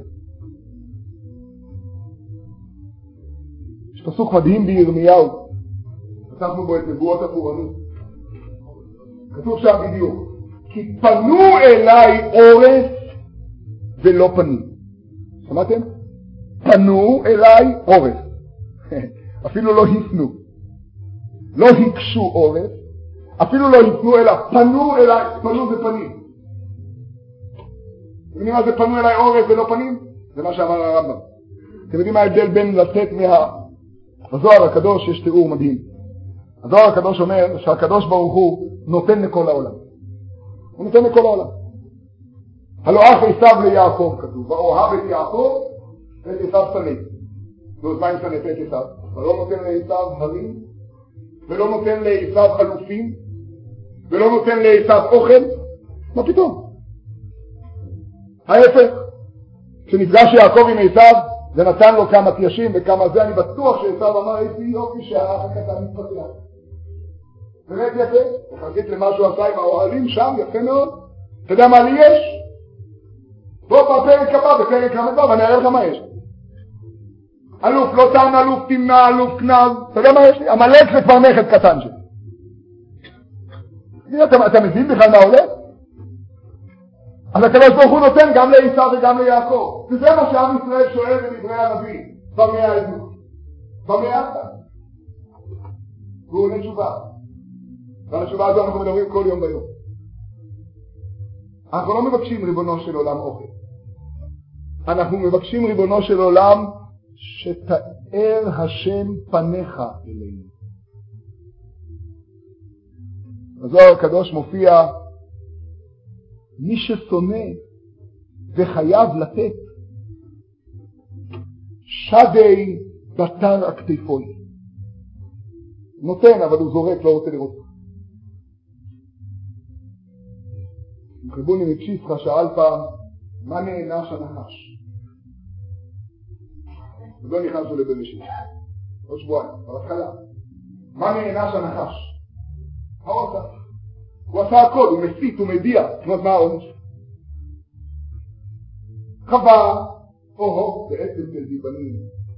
יש פסוק מדהים בירמיהו, פתחנו בו את נבואות הפורענות. כתוב שם בדיוק, כי פנו אליי עורף ולא פנים. שמעתם? פנו אליי עורף. אפילו לא הפנו. לא הקשו עורף, אפילו לא הפנו אליו. פנו אליי, פנו זה פנים. אתם יודעים מה זה פנו אליי עורף ולא פנים? זה מה שאמר הרמב"ם. אתם יודעים מה ההבדל בין לצאת מה... בזוהר הקדוש יש תיאור מדהים. הזוהר הקדוש אומר שהקדוש ברוך הוא נותן לכל העולם. הוא נותן לכל העולם. הלא אח עשיו ליעקב כתוב, ואוהב את יעקב ואת עשיו שנא. ועוד מה עם שנא את עשיו? ולא נותן לעשיו הרים, ולא נותן לעשיו אלופים, ולא נותן לעשיו אוכל. מה פתאום? ההפך, כשנפגש יעקב עם עשיו, זה נתן לו כמה תיישים וכמה זה, אני בטוח שעשיו אמר, איזה יופי שהאח הקטן מתפתח. באמת יפה, וחזית למה שהוא עשה עם האוהלים שם, יפה מאוד. אתה יודע מה לי יש? בוא בפרק הבא, בפרק המדבר, ואני אראה לך מה יש. אלוף לא טען, אלוף תמנע, אלוף כנב, אתה יודע מה יש לי? המלך זה כבר נכד קטן שלי. אתה, אתה מבין בכלל מה הולך? אז הקדוש ברוך הוא נותן גם לעשיו וגם ליעקב. וזה מה שעם ישראל שואל בדברי הנביא, במאה העדות. במאה העדות. והוא עונה תשובה. ועל התשובה הזו אנחנו מדברים כל יום ביום. אנחנו לא מבקשים ריבונו של עולם אוכל. אנחנו מבקשים ריבונו של עולם שתאר השם פניך אלינו. בזוהר הקדוש מופיע מי ששונא וחייב לתת שדי בתר הכתפוי. נותן אבל הוא זורק, לא רוצה לראות. רבוני מפשיסחה שאל פעם מה נענש הנחש? ולא נכנסו לבראשית עוד שבועיים, בהתחלה. מה נענש הנחש? העושה. הוא עשה הכל, הוא מסית, הוא מדיע. זאת אומרת, מה העונש? חווה, או-הו, בעצם של דיבנים.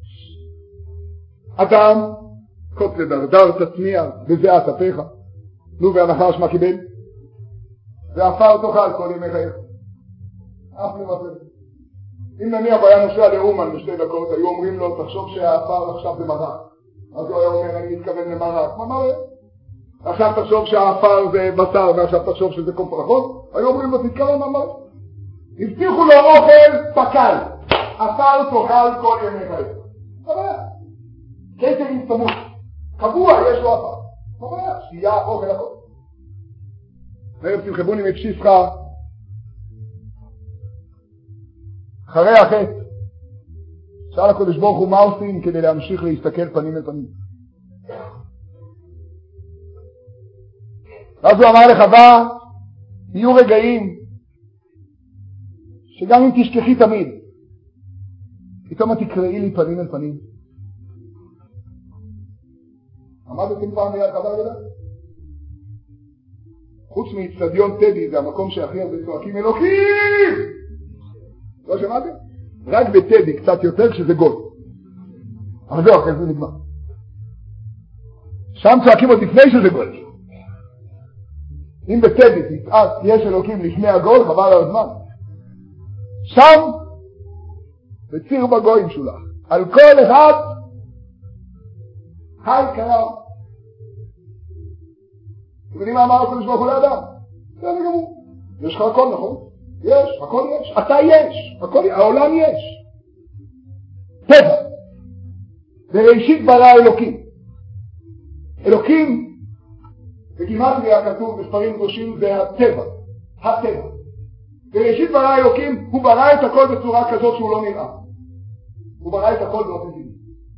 אדם, קוט לדרדר תצמיע, בזיעת אפיך. נו, והנחש מה קיבל? ואפר תאכל כל ימי חייך. אף לבטל. אם נניח היה נוסע לאומן בשתי דקות, היו אומרים לו, תחשוב שהאפר עכשיו זה מרק. אז הוא היה אומר, אני מתכוון למרק. מה מראה? עכשיו תחשוב שהאפר זה בשר, ועכשיו תחשוב שזה קומפרחות. היו אומרים לו, תתכוון ממש. הבטיחו לו אוכל פקל. אפר תאכל כל ימי חייך. מה בעיה? קטר עם סמוך. קבוע יש לו אפר. מה בעיה? שתייה, אוכל, הכל. נראה תמחבוני מפשיסחה אחרי החטא שאל הקדוש ברוך הוא מה עושים כדי להמשיך להסתכל פנים אל פנים. ואז הוא אמר לחווה יהיו רגעים שגם אם תשכחי תמיד פתאום תקראי לי פנים אל פנים. עמדתם פעם ליד חווה גדולה? חוץ מאצטדיון טדי, זה המקום שהכי הרבה צועקים אלוקים! לא שמעתם? רק בטדי קצת יותר כשזה גול. אבל זהו, אחרי זה נגמר. שם צועקים עוד לפני שזה גול. אם בצדק יצעק יש אלוקים לפני הגול, חבל על הזמן. שם בציר בגויים שולח. על כל אחד היי קרא. אתם יודעים מה אמר הקדוש ברוך הוא לאדם? זה גמור. יש לך הכל, נכון? יש, הכל יש. אתה יש. הכל, העולם יש. טבע. בראשית ברא אלוקים. אלוקים, בגימטריה כתוב בספרים קדושים, זה הטבע. הטבע. בראשית ברא אלוקים, הוא ברא את הכל בצורה כזאת שהוא לא נראה. הוא ברא את הכל באופן טבעי.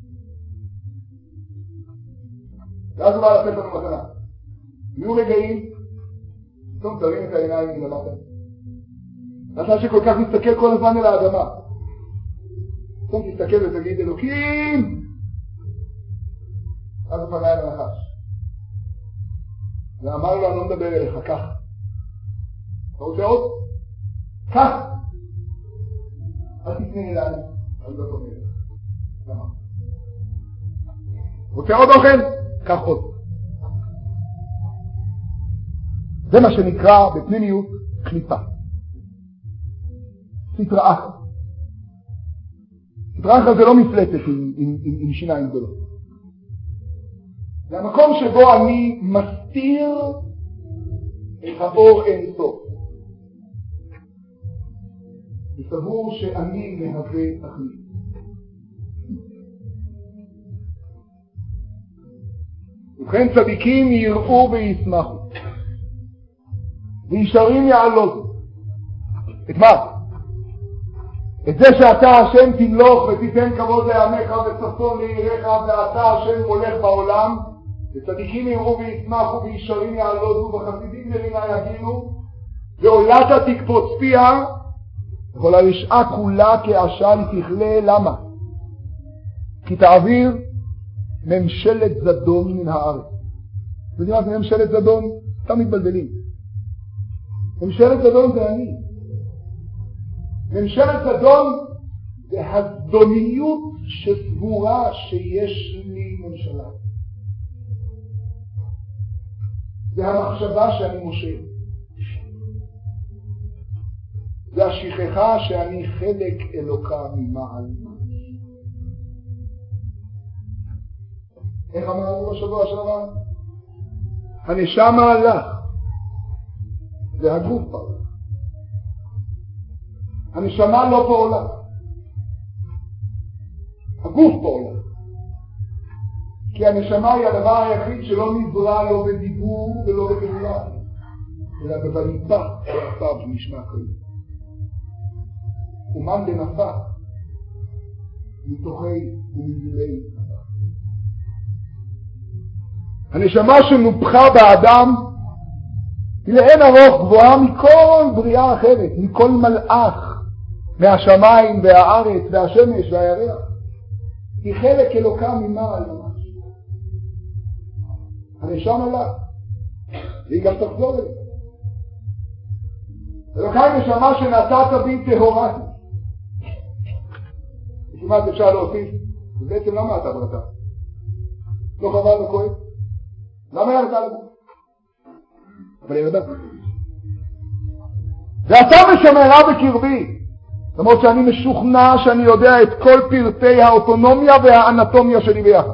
ואז הוא בא לתת לנו מתנה. יהיו רגעים, פתאום תרים את העיניים מלמטה. אתה שכל כך מסתכל כל הזמן אל האדמה. פתאום תסתכל ותגיד אלוקים! אז הוא פנה אל הנחש. ואמר לו, אני לא מדבר אליך, כך. אתה רוצה עוד? כך! אל תפנה אליי, אני לא פונה אליך. למה? רוצה עוד אוכל? כך עוד. זה מה שנקרא בפנימיות קליפה. סטרא אחרא. סטרא אחרא זה לא מפלטת עם, עם, עם, עם שיניים גדולות. זה המקום שבו אני מסתיר את האור אין סוף. וסבור שאני מהווה תכלית. ובכן צדיקים יראו וישמחו. וישרים יעלוזו. את מה? את זה שאתה השם תמלוך ותיתן כבוד לעמך וצפון לעיריך ואתה השם מולך בעולם, וצדיקים יראו וישמחו וישרים יעלוזו וחסידים מרינה יגינו, ועולתה תקפוץ פיה, וכל הרשעה כולה כעשן תכלה. למה? כי תעביר ממשלת זדון מן הארץ. אתם יודעים מה זה ממשלת זדון? אתם מתבלבלים. ממשלת זדון זה אני. ממשלת זדון זה הזדוניות שסבורה שיש לי ממשלה. זה המחשבה שאני מושל. זה השכחה שאני חלק אלוקה ממעל. איך אמרנו בשבוע שעבר? הנשמה הלך. זה הגוף פעולה. הנשמה לא פעולה. הגוף פעולה. כי הנשמה היא הדבר היחיד שלא נברא לא בדיבור ולא בפעולה, אלא בבליפה שעשיו שנשמע כזה. אומן בנפח, מתוכי ומגילי נפח. הנשמה שנופחה באדם היא לאין ארוך גבוהה מכל בריאה אחרת, מכל מלאך, מהשמיים והארץ והשמש והירח. היא חלק אלוקה ממעל ממש. הנשמה לה, והיא גם תחזור אליה. אלוקה היא נשמה שנתת בי טהורתי. כמעט אפשר להוסיף, ובעצם למה אתה ברתה? לא חבל וכואב? למה ירדה לך? אבל ירדה. ואתה משמרה בקרבי, למרות שאני משוכנע שאני יודע את כל פרטי האוטונומיה והאנטומיה שלי ביחד.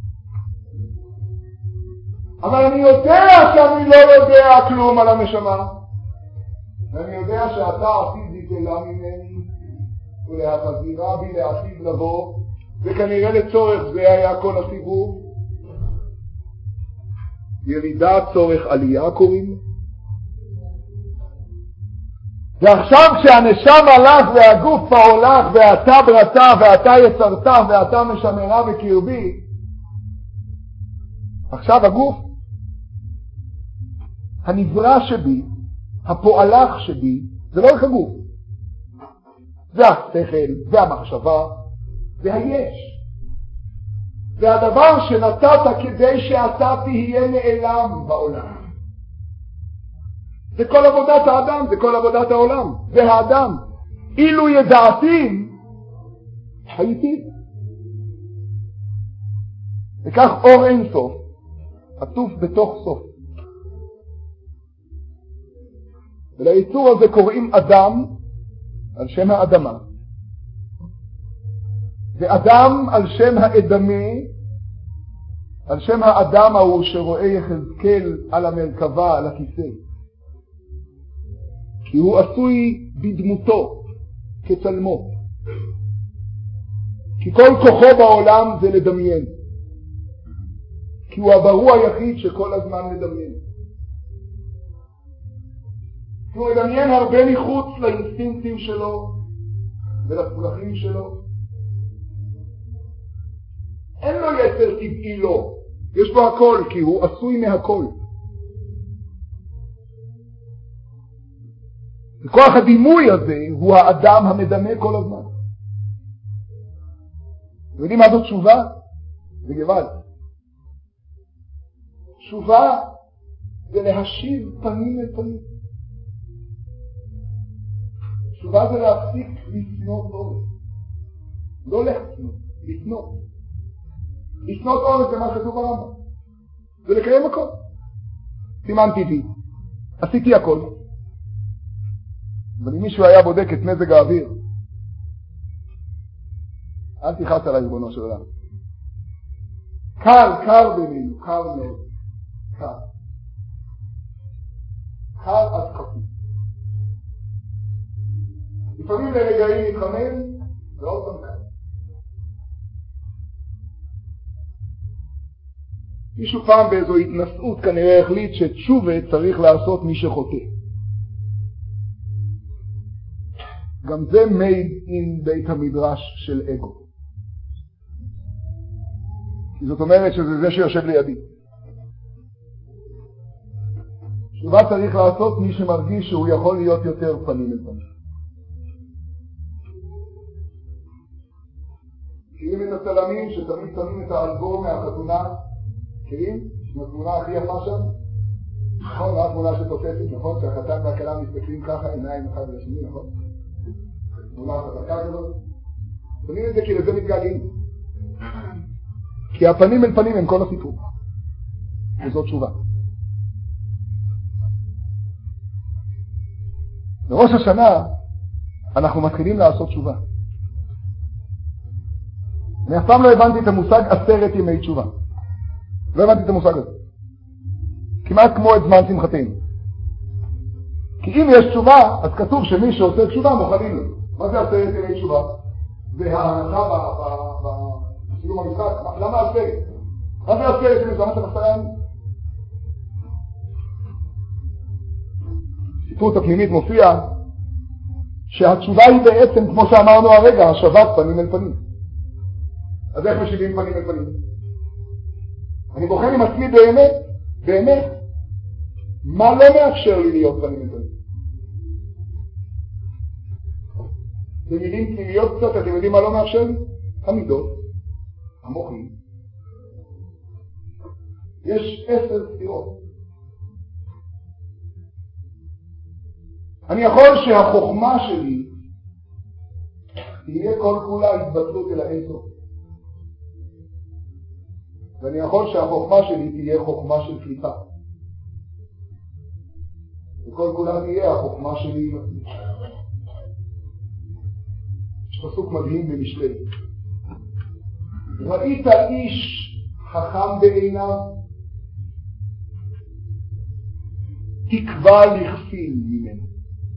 אבל אני יודע שאני לא יודע כלום על הנשמה. ואני יודע שאתה עתיד להתגלה ממני ולהחזירה בי לעתיד לבוא, וכנראה לצורך זה היה כל הסיבוב. ירידה צורך עלייה קוראים. ועכשיו כשהנשם הלך והגוף הולך ואתה ברתה ואתה יצרת ואתה משמרה בקרבי, עכשיו הגוף, הנברא שבי, הפועלך שבי, זה לא רק הגוף. זה השכל, זה המחשבה, זה היש. זה הדבר שנתת כדי שאתה תהיה נעלם בעולם. זה כל עבודת האדם, זה כל עבודת העולם, זה האדם. אילו ידעתי, הייתי. וכך אור אין סוף, עטוף בתוך סוף. וליצור הזה קוראים אדם על שם האדמה, ואדם על שם האדמה, על שם האדם ההוא שרואה יחזקאל על המרכבה, על הכיסא, כי הוא עשוי בדמותו כצלמו, כי כל כוחו בעולם זה לדמיין, כי הוא הברוא היחיד שכל הזמן מדמיין, כי הוא מדמיין הרבה מחוץ לאינסטינקטים שלו ולצרכים שלו. אין לו יצר טבעי לו, יש בו הכל, כי הוא עשוי מהכל. וכוח הדימוי הזה הוא האדם המדמה כל הזמן. אתם יודעים מה זאת תשובה? זה גבל. תשובה זה להשיב פנים אל פנים. תשובה זה להפסיק לפנות אורז. לא להפנות, לפנות. לפנות אורז זה מה שכתוב ברמב"ם. זה לקיים הכל. סימנתי בי. עשיתי הכל. אבל אם מישהו היה בודק את מזג האוויר, אל תיחס עליי ריבונו של עולם. קר, קר בינינו, קר מאוד. קר. קר עד כפי. לפעמים לרגעים מתחמם, ועוד פעם קר. מישהו פעם באיזו התנסות כנראה החליט שתשובה צריך לעשות מי שחוטא. גם זה made in בית המדרש של אגו. זאת אומרת שזה זה שיושב לידי. תשובה צריך לעשות מי שמרגיש שהוא יכול להיות יותר פנים אל פנים. מכירים את הצלמים שתמיד שמים את האלבום מהחתונה? מכירים? מהתמונה הכי יפה שם? נכון, מה התמונה שתופסת, נכון? שהחתן והכלה מסתכלים ככה עיניים אחד לשני, נכון? תמונה חזקה כזאת. שמים את זה כי לזה מתגעגעים. כי הפנים אל פנים הם כל הסיפור. וזאת תשובה. בראש השנה אנחנו מתחילים לעשות תשובה. אני אף פעם לא הבנתי את המושג עשרת ימי תשובה. לא הבנתי את המושג הזה. כמעט כמו את זמן שמחתנו. כי אם יש תשובה, אז כתוב שמי שעושה תשובה מוכנים לו. מה זה עשרת ימי תשובה? זה ההנחה בסיום המשחק. למה עשרת? מה זה עשרת ימי תשובה? מה זה עשרה ימים? סיפורת הפנימית מופיע שהתשובה היא בעצם, כמו שאמרנו הרגע, השבת פנים אל פנים. אז איך משיבים פנים אל פנים? אני בוחן עם עצמי באמת, באמת, מה לא מאפשר לי להיות פנים אל פנים? במילים פנימיות קצת, אתם יודעים מה לא מאפשר לי? המידות, המוחים. יש עשר סתירות. אני יכול שהחוכמה שלי תהיה כל כולה התבטלות אל האינסוף. ואני יכול שהחוכמה שלי תהיה חוכמה של קליפה. וכל כולה תהיה החוכמה שלי. יש פסוק מדהים במשלי. ראית איש חכם בעיניו, תקווה לכפיל ממנו.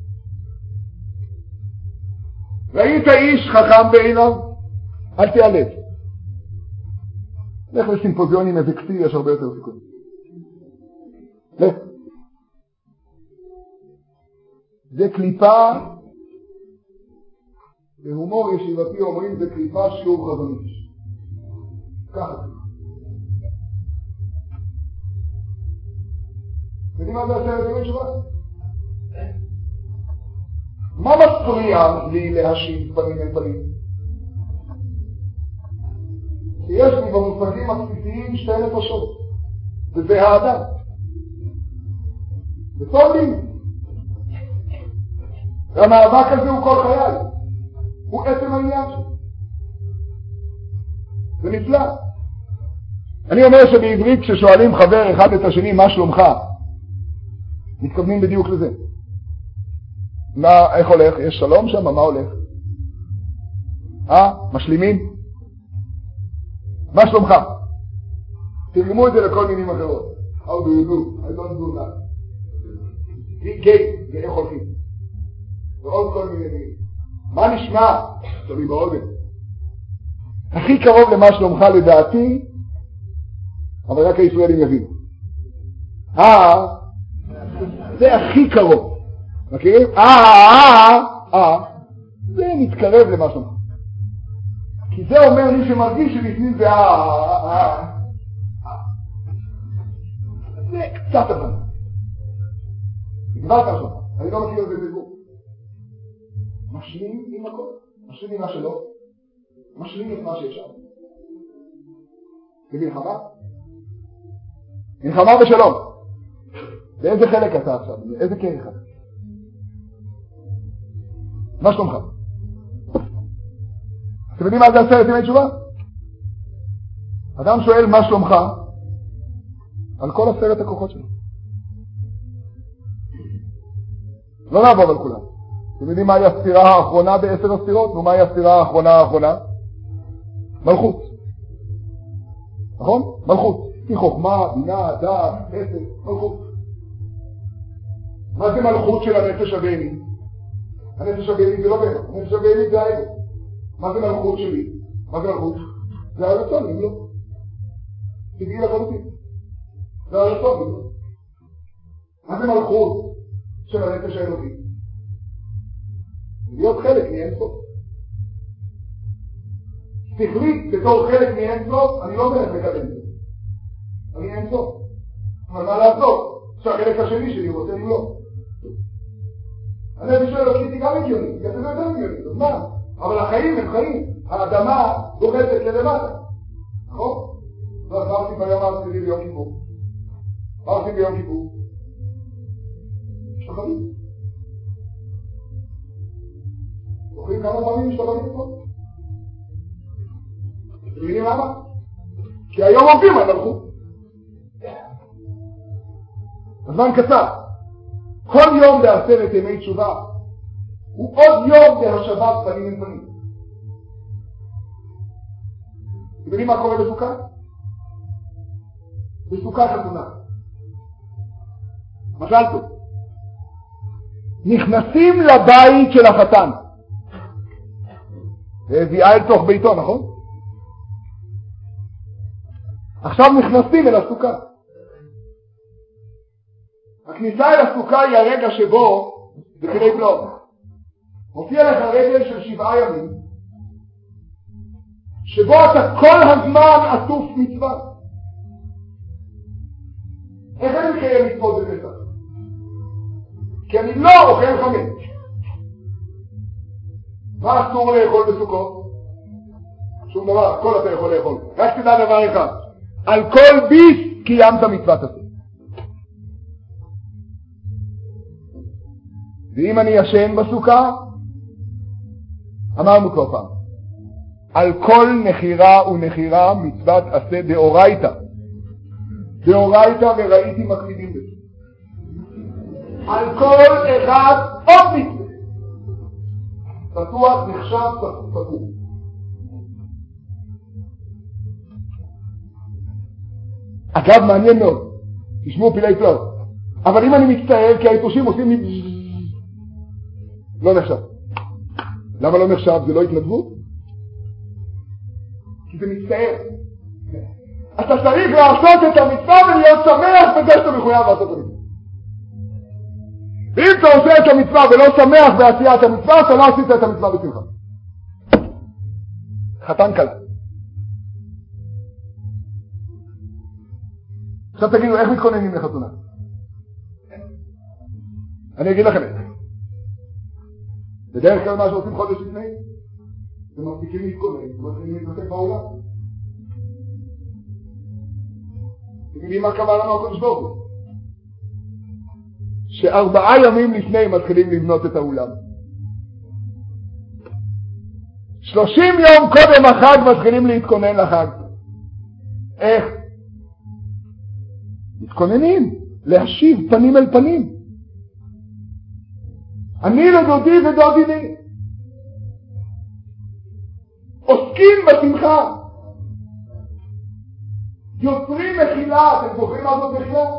ראית איש חכם בעיניו, אל תיעלב. לך לסימפוזיונים איזה כפיר, יש הרבה יותר סיכוי. לך. זה קליפה, בהומור ישיבתי אומרים, זה קליפה שיעור חזון איש. ככה. יודעים מה זה עשרת ימי תשובה? מה מפריע לי להשיב פנים אל פנים? כי יש לי במושגים הבסיסיים שתי נפשות, וזה האדם. וטוב לי. והמאבק הזה הוא כל חיי. הוא עצם העניין שלי. זה נפלא. אני אומר שבעברית כששואלים חבר אחד את השני מה שלומך, מתכוונים בדיוק לזה. מה, איך הולך? יש שלום שם? מה הולך? אה? משלימים? מה שלומך? תרגמו את זה לכל מינים אחרות. How do you do? I don't do that. גיי, ואיך הולכים? ועוד כל מיני מינים. מה נשמע? תולי באוזן. הכי קרוב למה שלומך לדעתי, אבל רק הישראלים יבינו. אה, זה הכי קרוב. מכירים? אה, אה, אה, זה מתקרב למה שלומך. כי זה אומר מי שמרגיש שלפנים זה אה, אה, אה. זה קצת הבנה. נגברת עכשיו, אני לא מכיר את זה בגוף. משלים עם הכל, משלים עם מה שלא, משלים את מה שיש שם. זה מלחמה? מלחמה ושלום. באיזה חלק אתה עכשיו? איזה כרך אתה? מה שלומך? אתם יודעים מה זה עשרת ימי תשובה? אדם שואל מה שלומך על כל עשרת הכוחות שלו. לא נעבור על כולם. אתם יודעים מהי הספירה האחרונה בעשר הספירות? נו, מהי הספירה האחרונה האחרונה? מלכות. נכון? מלכות. היא חוכמה, בינה, דעת, חסד, מלכות. מה זה מלכות של הנפש הבהמית? הנפש הבהמית זה לא בהמה, הנפש הבהמית זה האגו. מה זה מלכות שלי? מה זה מלכות? זה הרצון, אם לא. תגיעי לחלוטין. זה הרצון, אם לא. מה זה מלכות של הנפש האלוקית? להיות חלק מאין סוף. שכלית בתור חלק מאין סוף, אני לא דרך לקדם את זה. אני אין סוף. אבל מה לעשות? שהחלק השני שלי רוצה למלוא. הנפש האלוקית היא גם הגיונית, כי אתם לא יותר הגיונית, אז מה? אבל החיים הם חיים. האדמה דוחצת ללמטה. נכון? אז מה עושים ביום העשירי ביום כיפור? מה עושים ביום כיפור? משתחווים. זוכרים כמה פעמים משתחווים פה? אתם מבינים למה? כי היום עובדים על מלכות. הזמן קצר. כל יום בעשרת ימי תשובה הוא עוד יום בהשבת פנים עם פנים. אתם יודעים מה קורה בסוכה? בסוכה חתונה. מזל טוב. נכנסים לבית של החתן. והביאה אל תוך ביתו, נכון? עכשיו נכנסים אל הסוכה. הכניסה אל הסוכה היא הרגע שבו, בכדי פלאות, מופיע לך רגל של שבעה ימים, שבו אתה כל הזמן עטוף מצווה. איך אני מקיים מצוות בפסח? כי אני לא אוכל חמץ. מה אסור לאכול בסוכות? שום דבר, הכל אתה יכול לאכול. רק תדע דבר אחד, על כל ביס קיימת מצוות עשה. ואם אני ישן בסוכה, אמרנו כל פעם, על כל נחירה ונחירה מצוות עשה דאורייתא. דאורייתא וראיתי מקפידים בזה. על כל אחד עוד מצווה. פתוח נחשב פתוח. אגב, מעניין מאוד. תשמעו פילי פלאות. אבל אם אני מצטער, כי היתושים עושים לי... לא נחשב. למה לא נחשב? זה לא התנדבות? כי זה מצטער. אתה צריך לעשות את המצווה ולהיות שמח בזה שאתה מחויב לעשות את המצווה. ואם אתה עושה את המצווה ולא שמח בעשיית המצווה, אתה לא עשית את המצווה בשמחה. חתן קלה. עכשיו תגידו, איך מתכוננים לחתונה? אני אגיד לכם את זה. בדרך כלל מה שעושים חודש לפני, זה מפסיקים להתכונן, ומתחילים להתעסק בעולם. אתם יודעים מה קבע לנו הקדוש ברוך הוא? שארבעה ימים לפני מתחילים לבנות את האולם. שלושים יום קודם החג מתחילים להתכונן לחג. איך? מתכוננים להשיב פנים אל פנים. אני לדודי ודודי לי. עוסקים בשמחה. יוצרים מחילה, אתם זוכרים מה זאת מחילה?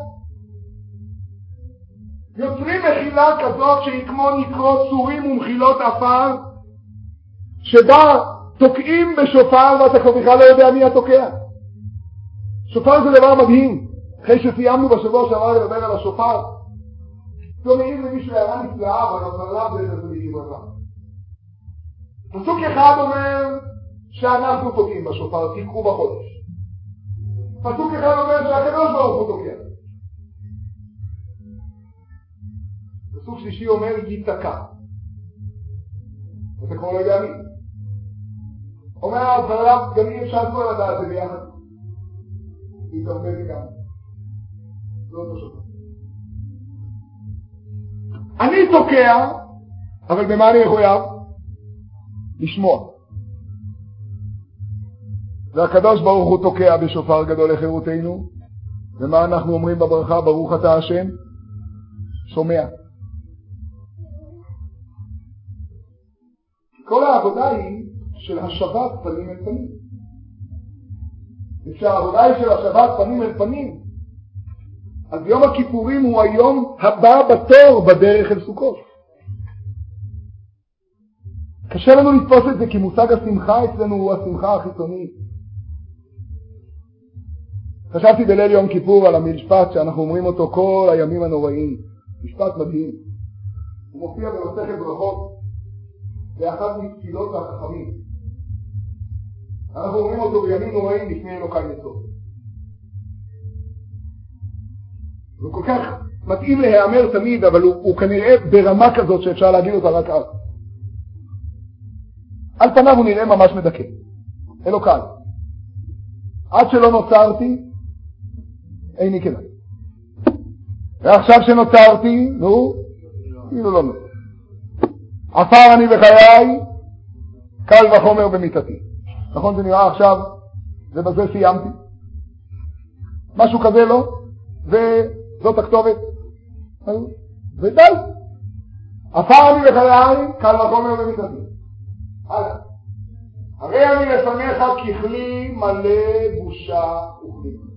יוצרים מחילה כזאת שהיא כמו נקרות צורים ומחילות אפר, שבה תוקעים בשופר ואתה כבר בכלל לא יודע מי התוקע. שופר זה דבר מדהים. אחרי שסיימנו בשבוע שעבר לדבר על השופר, פתאום העיר למישהו הערה נפלאה, אבל הפרלה זה זה בקברתה. פסוק אחד אומר שאנחנו תוקעים בשופר, תקעו בחודש. פסוק אחד אומר שהקדוש ברוך הוא תוקע. פסוק שלישי אומר ייתקע. אתה כבר לא יודע מי. אומר הפרלה, גם אי אפשר כבר לדעת זה ביחד. להתערבב גם. לא אותו שופר. אני תוקע, אבל במה אני מחויב? לשמוע. והקדוש ברוך הוא תוקע בשופר גדול לחירותנו, ומה אנחנו אומרים בברכה? ברוך אתה השם, שומע. כל העבודה היא של השבת פנים אל פנים. וכשהעבודה היא של השבת פנים אל פנים, אז יום הכיפורים הוא היום הבא בתור בדרך אל סוכות. קשה לנו לתפוס את זה כי מושג השמחה אצלנו הוא השמחה החיצונית. חשבתי בליל יום כיפור על המשפט שאנחנו אומרים אותו כל הימים הנוראים. משפט מדהים. הוא מופיע במסכת ברכות באחת מתפילות החכמים. אנחנו אומרים אותו בימים נוראים לפני אלוקי יסוד. הוא כל כך מתאים להיאמר תמיד, אבל הוא, הוא כנראה ברמה כזאת שאפשר להגיד אותה רק אז. על פניו הוא נראה ממש מדכא. אלוקיי, עד שלא נוצרתי, איני כדאי. ועכשיו שנוצרתי, נו, כאילו לא נוצר. עפר אני בחיי, קל וחומר במיטתי. נכון זה נראה עכשיו, ובזה סיימתי. משהו כזה לא, וזאת הכתובת. ודי. עפר אני בחיי, קל וחומר במיטתי. הלאה. הרי אני לפניך ככלי מלא בושה וכלימה.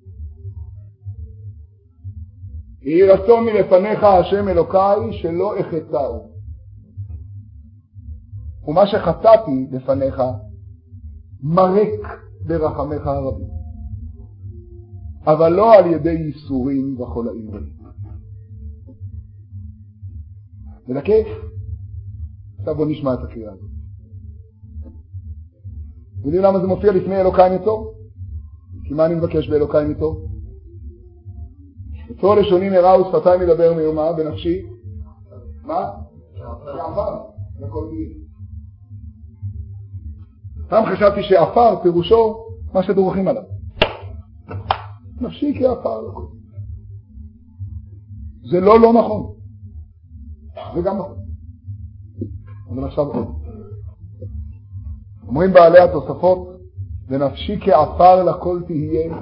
יהי רצון מלפניך השם אלוקיי שלא אחטאו. ומה שחטאתי לפניך מרק ברחמך הרבים. אבל לא על ידי ייסורים וחולאים רבים. ולכך, עכשיו בוא נשמע את הקריאה הזאת. יודעים למה זה מופיע לפני אלוקי נטור? כי מה אני מבקש באלוקי נטור? בצור לשוני נראה ושפתיים מדבר מיומה בנפשי. מה? שעפר, לכל מי. פעם חשבתי שעפר פירושו מה שדורכים עליו. נפשי כעפר לכל. זה לא לא נכון. זה גם נכון. אבל עכשיו עוד. אומרים בעלי התוספות, ונפשי כעפר לכל תהיה,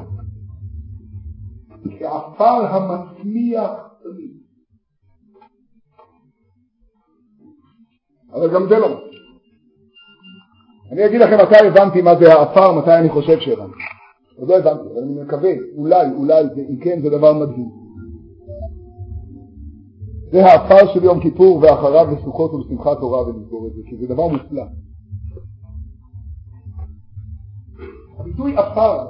כעפר המצמיח תמיד. אבל גם זה לא. אני אגיד לכם מתי הבנתי מה זה העפר, מתי אני חושב שהבנתי. עוד לא הבנתי, אבל אני מקווה, אולי, אולי, אם כן, זה דבר מדהים. זה העפר של יום כיפור ואחריו לסוכות ולשמחת תורה ולסגור את זה, כי זה דבר מופלא. הביטוי עפר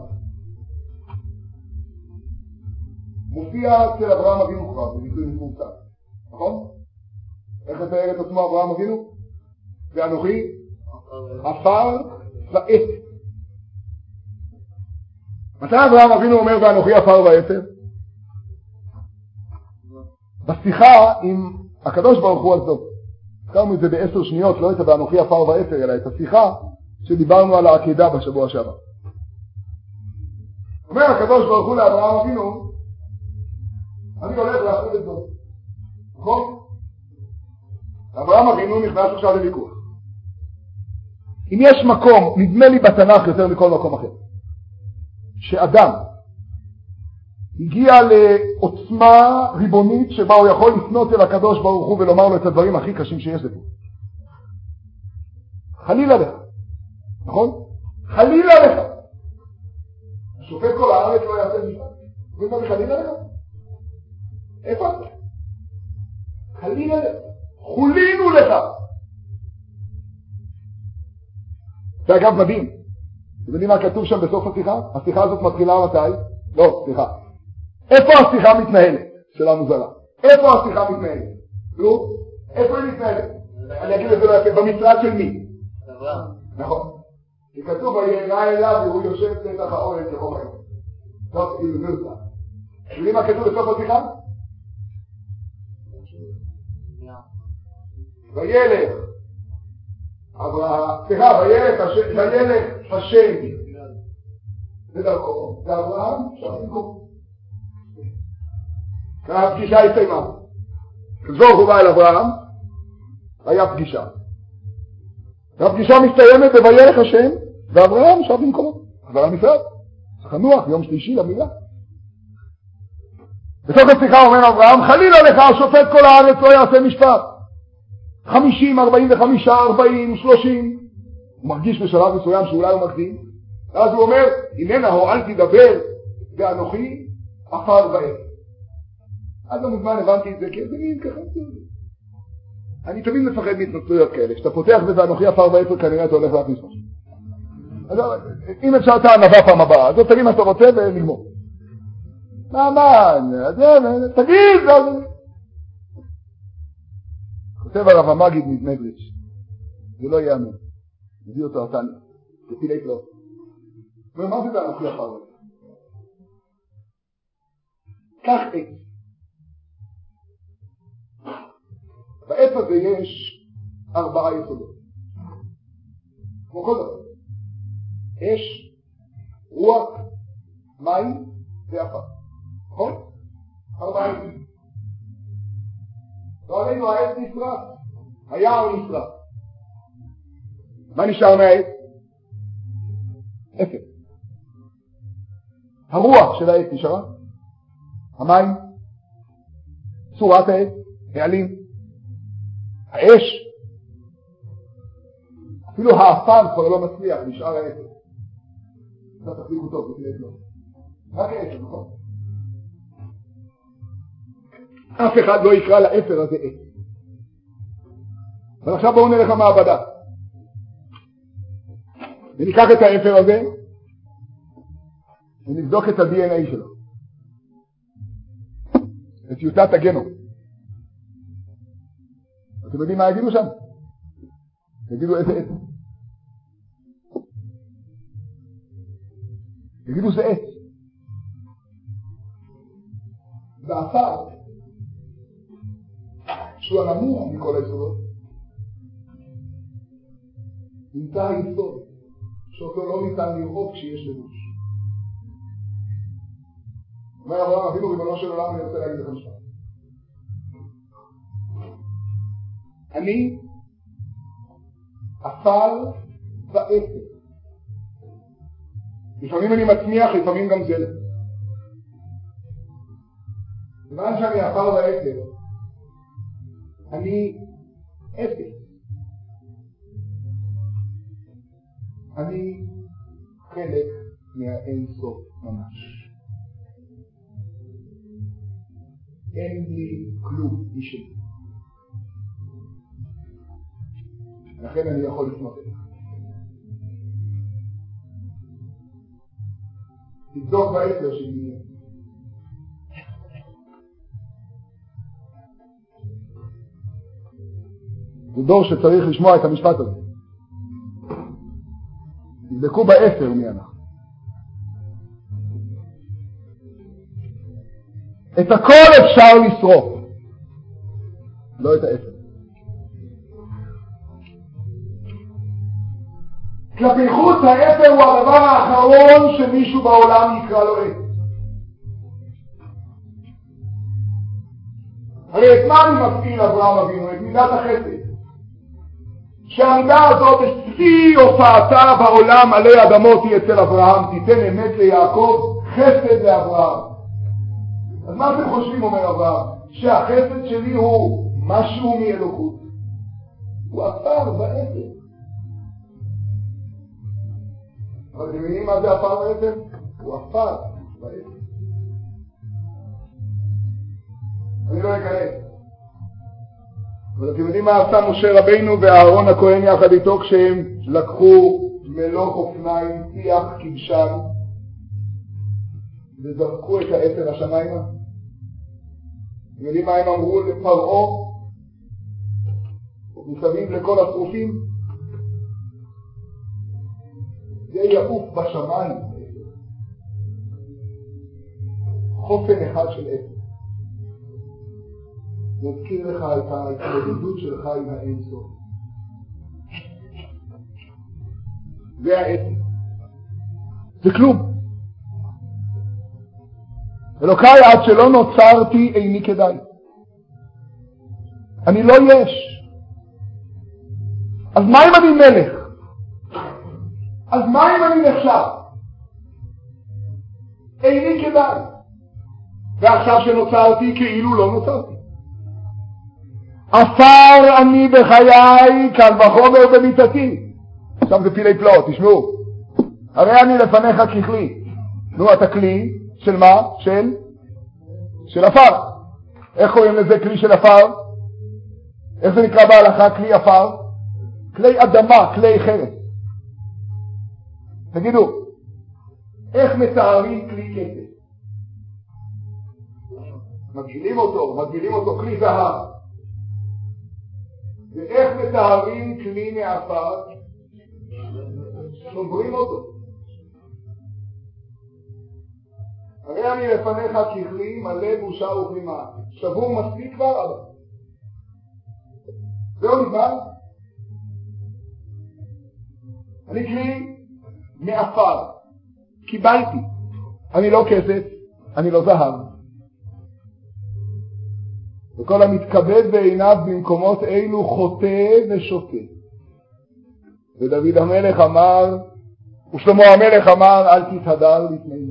מופיע אצל אברהם אבינו כבר, זה ביטוי מפורסם, נכון? איך לתאר את עצמו אברהם אבינו? ואנוכי עפר ואפר. מתי אברהם אבינו אומר ואנוכי עפר ואפר? בשיחה עם הקדוש ברוך הוא הזאת. הזכרנו את זה בעשר שניות, לא את ואנוכי עפר ואפר, אלא את השיחה שדיברנו על העקידה בשבוע שעבר. אומר הקדוש ברוך הוא לאברהם אבינו, אני הולך לעשות את זאת. נכון? אברהם אבינו נכנס עכשיו לוויכוח. אם יש מקום, נדמה לי בתנ"ך יותר מכל מקום אחר, שאדם הגיע לעוצמה ריבונית שבה הוא יכול לפנות אל הקדוש ברוך הוא ולומר לו את הדברים הכי קשים שיש לפה. חלילה לך, נכון? חלילה לך. השופט כל הארץ לא יעשה משפט. ואומר לי חלילה לך? איפה אתה? חלילה לך. חולינו לך. זה אגב מדהים. אתם יודעים מה כתוב שם בסוף השיחה? השיחה הזאת מתחילה מתי? לא, סליחה. איפה השיחה מתנהלת? שאלה מוזרה. איפה השיחה מתנהלת? נו, איפה היא מתנהלת? אני אגיד את זה לא יפה. במשרד של מי? נכון. כי כתוב, וירא אליו והוא יושב פתח האוהל כחום היום. זאת כאילו גרסה. אתם יודעים מה כתוב בסוף השיחה? וילך אברהם, סליחה, וילך השם, וילך השם בדרכו, ואברהם שם במקום. ככה הפגישה הסתיימה. כשברוך הוא בא אל אברהם, היה פגישה. והפגישה מסתיימת בוילך השם, ואברהם שם במקומו. אברהם נפרד, חנוח, יום שלישי למילה. בתוך השיחה אומר אברהם, חלילה לך, השופט כל הארץ לא יעשה משפט. חמישים, ארבעים וחמישה, ארבעים, שלושים. הוא מרגיש בשלב מסוים שאולי הוא מקדים. ואז הוא אומר, הננה הו אל תדבר, ואנוכי עפר בעת. עד לא מזמן הבנתי את זה, כי זה מין ככה. אני תמיד מפחד מהתנצלויות כאלה. כשאתה פותח בזה ואנוכי עפר בעת, כנראה אתה הולך להכניס משהו. אז אם אפשר אתה ענווה פעם הבאה, אז תגיד מה שאתה רוצה ונגמור. מה, מה, תגיד, כותב הרב המגיד מזמדריץ', זה לא יאמן, מביא אותו אותנו, תפילי פלאות. ומה זה באנוכי עפר בעת? קח עץ. בעץ הזה יש ארבעה יסודות. כמו כל דבר. אש, רוח, מים ועפר. נכון? ארבעה יסודות. לא עלינו העץ נשרף. היער נשרף. מה נשאר מהעץ? אפס. הרוח של העץ נשארה. המים, צורת העץ, העלים, האש, אפילו האפר כבר לא מצליח, נשאר העץ. אתה תחזיקו טוב, זה תלך לו. רק העץ, נכון? אף אחד לא יקרא לאפר הזה עץ. אבל עכשיו בואו נלך למעבדה. וניקח את האפר הזה, ונבדוק את ה-די אן איי שלו. את טיוטת הגנום. אתם יודעים מה יגידו שם? יגידו איזה עץ. יגידו זה עץ. והאפר, שהוא הנמוך מכל היסודות, נמצא היסוד, שאותו לא ניתן לראות כשיש לבוש. אומר אברהם אבינו ריבונו של עולם, אני רוצה להגיד לכם משפט. אני עפר ואפר. לפעמים אני מצמיח, לפעמים גם זלת. כיוון שאני עפר ואפר, אני אפס. אני חלק מהאין סוף ממש. אין לי כלום משלי. לכן אני יכול לפנות אליך. תבדוק בעשר שלי. זה דור שצריך לשמוע את המשפט הזה. תבדקו בעשר מי אנחנו. את הכל אפשר לשרוף, לא את העשר. כלפי חוץ העשר הוא הדבר האחרון שמישהו בעולם יקרא לו עץ. הרי את מה אני מפעיל אברהם אבינו? את מידת החסד. שהמידה הזאת בשיא הופעתה בעולם עלי אדמות היא אצל אברהם, תיתן אמת ליעקב, חסד לאברהם. אז מה אתם חושבים, אומר אברהם? שהחסד שלי הוא משהו מאלוקות. הוא עפר באפר. אבל אתם מבינים מה זה עפר באפר? הוא עפר באפר. אני לא אכנס. אבל אתם יודעים מה עשה משה רבינו ואהרון הכהן יחד איתו כשהם לקחו מלוך אופניים, פיח, כבשן וזרקו את האפר השמיימה? אתם יודעים מה הם אמרו לפרעה מסביב לכל השרופים? זה יעוף בשמיים, חופן אחד של אפר. נזכיר לך את ההתמודדות שלך עם האינסוף. זה האפר. זה כלום. אלוקיי, עד שלא נוצרתי איני כדאי. אני לא יש. אז מה אם אני מלך? אז מה אם אני נחשב? איני כדאי. ועכשיו שנוצרתי כאילו לא נוצרתי. עפר אני בחיי, כאן וחומר במיטתי. עכשיו זה פילי פלאות, תשמעו. הרי אני לפניך ככלי. נו, אתה כלי של מה? של? של עפר. איך קוראים לזה כלי של עפר? איך זה נקרא בהלכה כלי עפר? כלי אדמה, כלי חרס. תגידו, איך מתארים כלי כסף? מגדילים אותו, מגדילים אותו כלי זהב. ואיך מתארים כלי מעפר? שוברים אותו. הרי אני לפניך ככלי מלא בושה וכלימה. שבור מספיק כבר אבא. זהו נגמר. אני כלי מעפר. קיבלתי. אני לא כסף, אני לא זהב. וכל המתכבד בעיניו במקומות אילו חוטא ושוטה. ודוד המלך אמר, ושלמה המלך אמר, אל תתהדר לפנינו.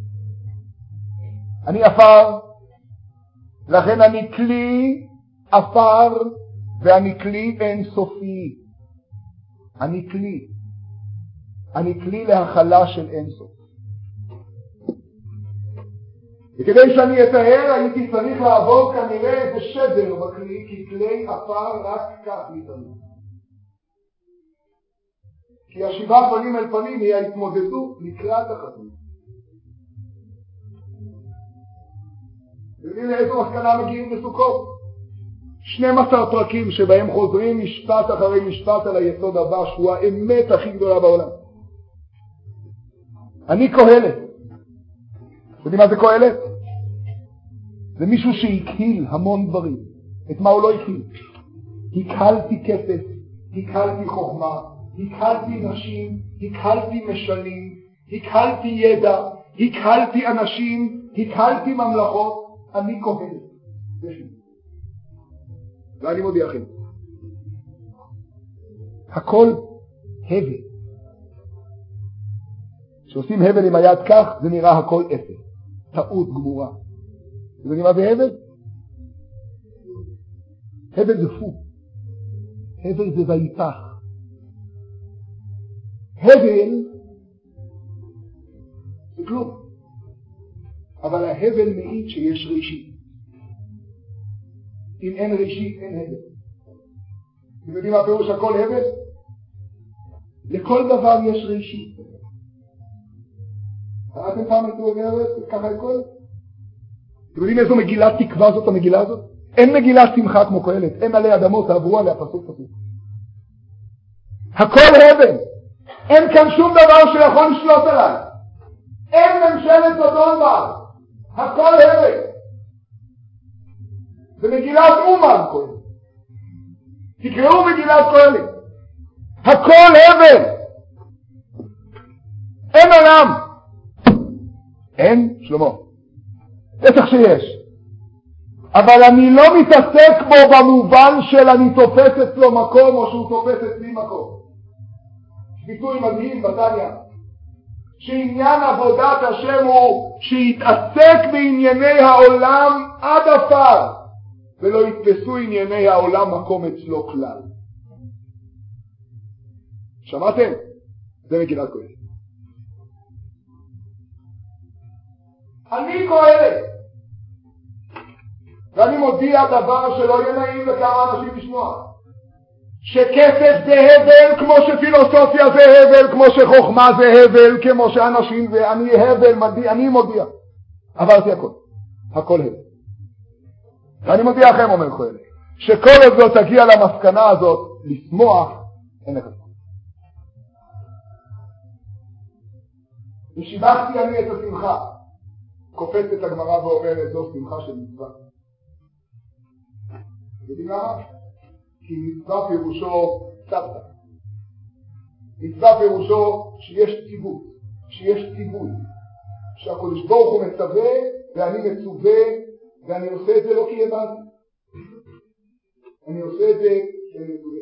אני עפר, לכן אני כלי עפר, ואני כלי אין סופי. אני כלי. אני כלי להחלה של אין סוף. וכדי שאני אתאר, הייתי צריך לעבור כנראה איזה שדר בכלי, כי כלי עפר רק כך מתאר. כי השבעה פנים אל פנים היא ההתמודדות לקראת החזון. יודעים לאיזו מסקנה מגיעים בסוכות? שנים עשר פרקים שבהם חוזרים משפט אחרי משפט על היסוד הבא, שהוא האמת הכי גדולה בעולם. אני קהלת. יודעים מה זה קהלת? זה מישהו שהקהיל המון דברים. את מה הוא לא הקהיל? הקהלתי כסף, הקהלתי חוכמה, הקהלתי נשים, הקהלתי משלים, הקהלתי ידע, הקהלתי אנשים, הקהלתי ממלכות. אני קהלת. זה שלי. ואני מודיע לכם. הכל הבל. כשעושים הבל עם היד כך, זה נראה הכל אפס. טעות גמורה. זה נראה מה זה הבל? הבל זה פו. הבל זה ויפח. הבל זה כלום. אבל ההבל מעיד שיש ראשית. אם אין ראשית, אין הבל. אתם יודעים מה פירוש הכל הבל? לכל דבר יש ראשית. קראתם פעם את זה ככה הכל? אתם יודעים איזו מגילת תקווה זאת המגילה הזאת? אין מגילת שמחה כמו קהלת, אין עלי אדמות, תעברו עליה פסוק פסוק. הכל הבל. אין כאן שום דבר שיכול לשלוט עליי. אין ממשלת אדון בה. הכל הבל. זה מגילת אומן קהלת. תקראו מגילת קהלת. הכל הבל. אין עולם. אין, שלמה. בטח שיש. אבל אני לא מתעסק בו במובן של אני תופס אצלו מקום או שהוא תופס אצלי מקום. ביטוי מדהים בתניא, שעניין עבודת השם הוא שיתעסק בענייני העולם עד אפר, ולא יתפסו ענייני העולם מקום אצלו כלל. שמעתם? זה מגילת קהלת. אני קהלת, ואני מודיע דבר שלא יהיה נעים לכמה אנשים לשמוע, שכסף זה הבל כמו שפילוסופיה זה הבל, כמו שחוכמה זה הבל, כמו שאנשים זה, אני הבל, מודיע, אני מודיע, עברתי הכל, הכל הבל. ואני מודיע לכם, אומר קהלת, שכל עוד לא תגיע למסקנה הזאת, לשמוח, אין לך. ושיבחתי אני את השמחה, קופצת הגמרא ואומרת, זו שמחה של מצווה. יודעים למה? כי מצווה פירושו סבתא. מצווה פירושו שיש ציווי, שיש ציווי, שהקדוש ברוך הוא מצווה ואני מצווה, ואני עושה את זה לא כי הבנתי, אני עושה את זה כי אני מצווה.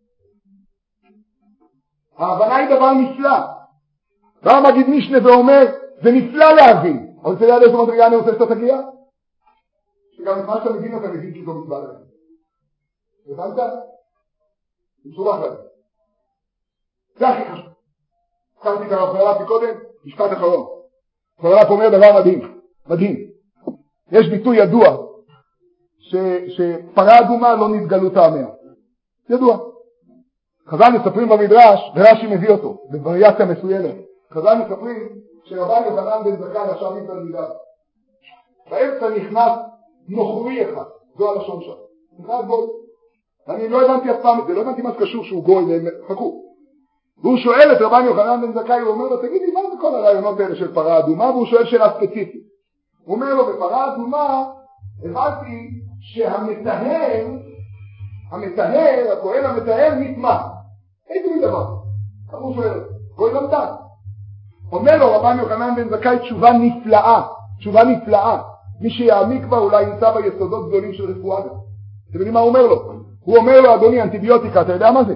ההבנה היא דבר נפלא. בא מגיד משנה ואומר, זה נפלא להבין, אבל זה ליד איזו מדרגה אני רוצה שאתה תגיע? שגם את מה שאתה מבין אתה מבין כי זו מצווה להבין. הבנת? מסובך לזה. זה הכי חשוב. הזכרתי את הרב חרל"פ קודם, משפט אחרון. חרל"פ אומר דבר מדהים, מדהים. יש ביטוי ידוע, ש, שפרה אדומה לא נתגלו טעמיה. ידוע. חז"ל מספרים במדרש, ורש"י מביא אותו, בווריאציה מסוימת. חז"ל מספרים שרבן יוחנן בן זכאי ישב עם תלמידיו. באמצע נכנס נוכרי אחד, זו הלשון שם. נכנס גוי. אני לא הבנתי אף פעם את זה, לא הבנתי מה זה קשור שהוא גוי, חכו. והוא שואל את רבן יוחנן בן זכאי, הוא אומר לו, תגידי, מה זה כל הרעיונות האלה של פרה אדומה? והוא שואל שאלה ספציפית. הוא אומר לו, בפרה אדומה, הבנתי שהמטהר, המטהר, הכהן המטהר נטמא. איזה מין דבר? הוא שואל, גוי למתן. אומר לו רבן יוחנן בן זכאי תשובה נפלאה, תשובה נפלאה. מי שיעמיק בה אולי ימצא ביסודות גדולים של רפואה. אתם יודעים מה הוא אומר לו? הוא אומר לו, אדוני, אנטיביוטיקה, אתה יודע מה זה?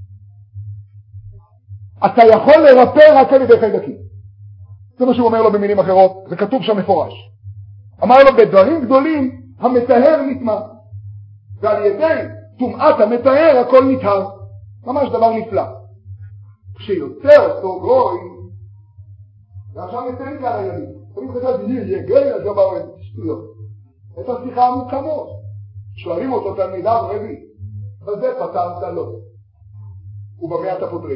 אתה יכול לרפא רק על ידי חיידקים. זה מה שהוא אומר לו במילים אחרות, זה כתוב שם מפורש. אמר לו, בדברים גדולים, המטהר נטמא. ועל ידי טומאת המטהר, הכל נטהר. ממש דבר נפלא. כשיוצא אותו גוי, ועכשיו ניתן כאן הילדים. תמיד חשבתי, יהיה גוי, אז אמרו, שטויות. את השיחה עמוקה מאוד. שואלים אותו תלמידיו רבי, בזה פתרת לו. ובמה אתה פותרים?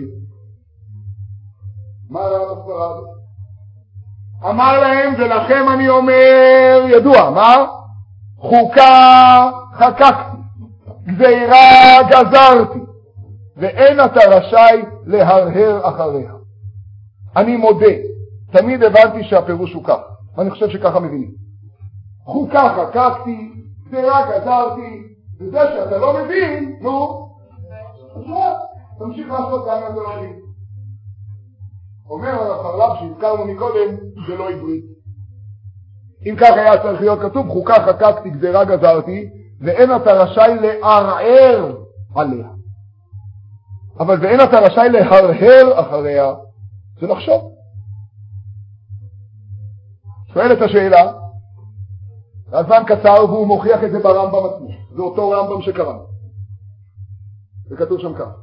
מה הרב הסברה הזאת? אמר להם, ולכם אני אומר, ידוע, מה? חוקה חקקתי, גזירה גזרתי, ואין אתה רשאי להרהר אחריה. אני מודה, תמיד הבנתי שהפירוש הוא כך, ואני חושב שככה מבינים. חוקה חקקתי, גזירה גזרתי, וזה שאתה לא מבין, נו, אז מה? תמשיך לעשות גם אם אתה לא מבין. אומר הרב חרל"פ שהזכרנו מקודם, זה לא עברית. אם כך היה צריך להיות כתוב, חוקה חקקתי, גזירה גזרתי, ואין אתה רשאי לערער עליה. אבל ואין אתה רשאי להרהר אחריה, זה לחשוב. שואל את השאלה, הזמן קצר והוא מוכיח את זה ברמב"ם עצמו. זה אותו רמב"ם שקראנו. זה כתוב שם כך.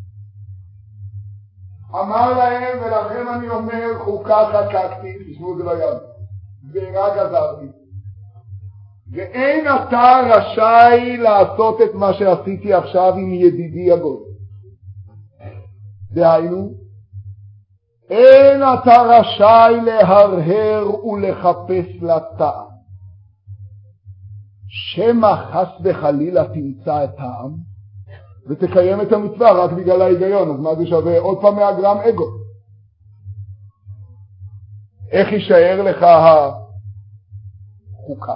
אמר להם, ולכם אני אומר, חוקה חקקתי, תשמעו את זה ביד, גזירה גזרתי, ואין אתה רשאי לעשות את מה שעשיתי עכשיו עם ידידי הגוי. דהיינו, אין אתה רשאי להרהר ולחפש לטעם. שמא חס וחלילה תמצא את טעם, ותקיים את המצווה רק בגלל ההיגיון, אז מה זה שווה? עוד פעם מאה גרם אגו. איך יישאר לך החוקה?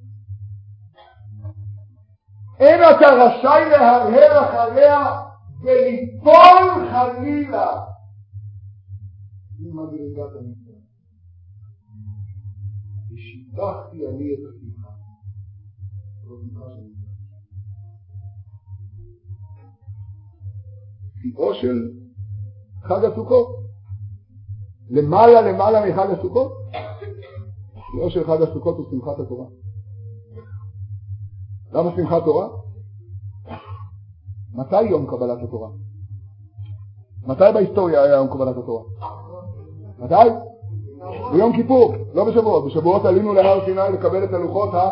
אין אתה רשאי להרהר אחריה וליפול חלילה ממדרגת המצווה. ושיבחתי אני את השמחה. זאת שמחה שלי. שיאו של חג הסוכות. למעלה למעלה מחג הסוכות? לא של חג הסוכות הוא שמחת התורה. למה שמחת תורה? מתי יום קבלת התורה? מתי בהיסטוריה היה יום קבלת התורה? מתי? ביום כיפור, לא בשבועות. בשבועות עלינו להר סיני לקבל את הלוחות ה...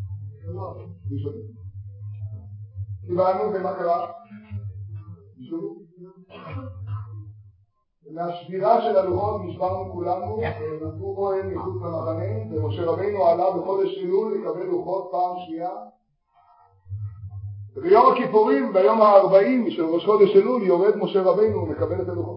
קיבלנו ומה קרה? מהשבירה של הלוחות נשברנו כולנו, נתנו אוהל מחוץ למחנה, ומשה רבינו עלה בחודש אלול לקבל לוחות פעם שנייה. ביום הכיפורים, ביום הארבעים של ראש חודש אלול, יורד משה רבינו ומקבל את הלוחות.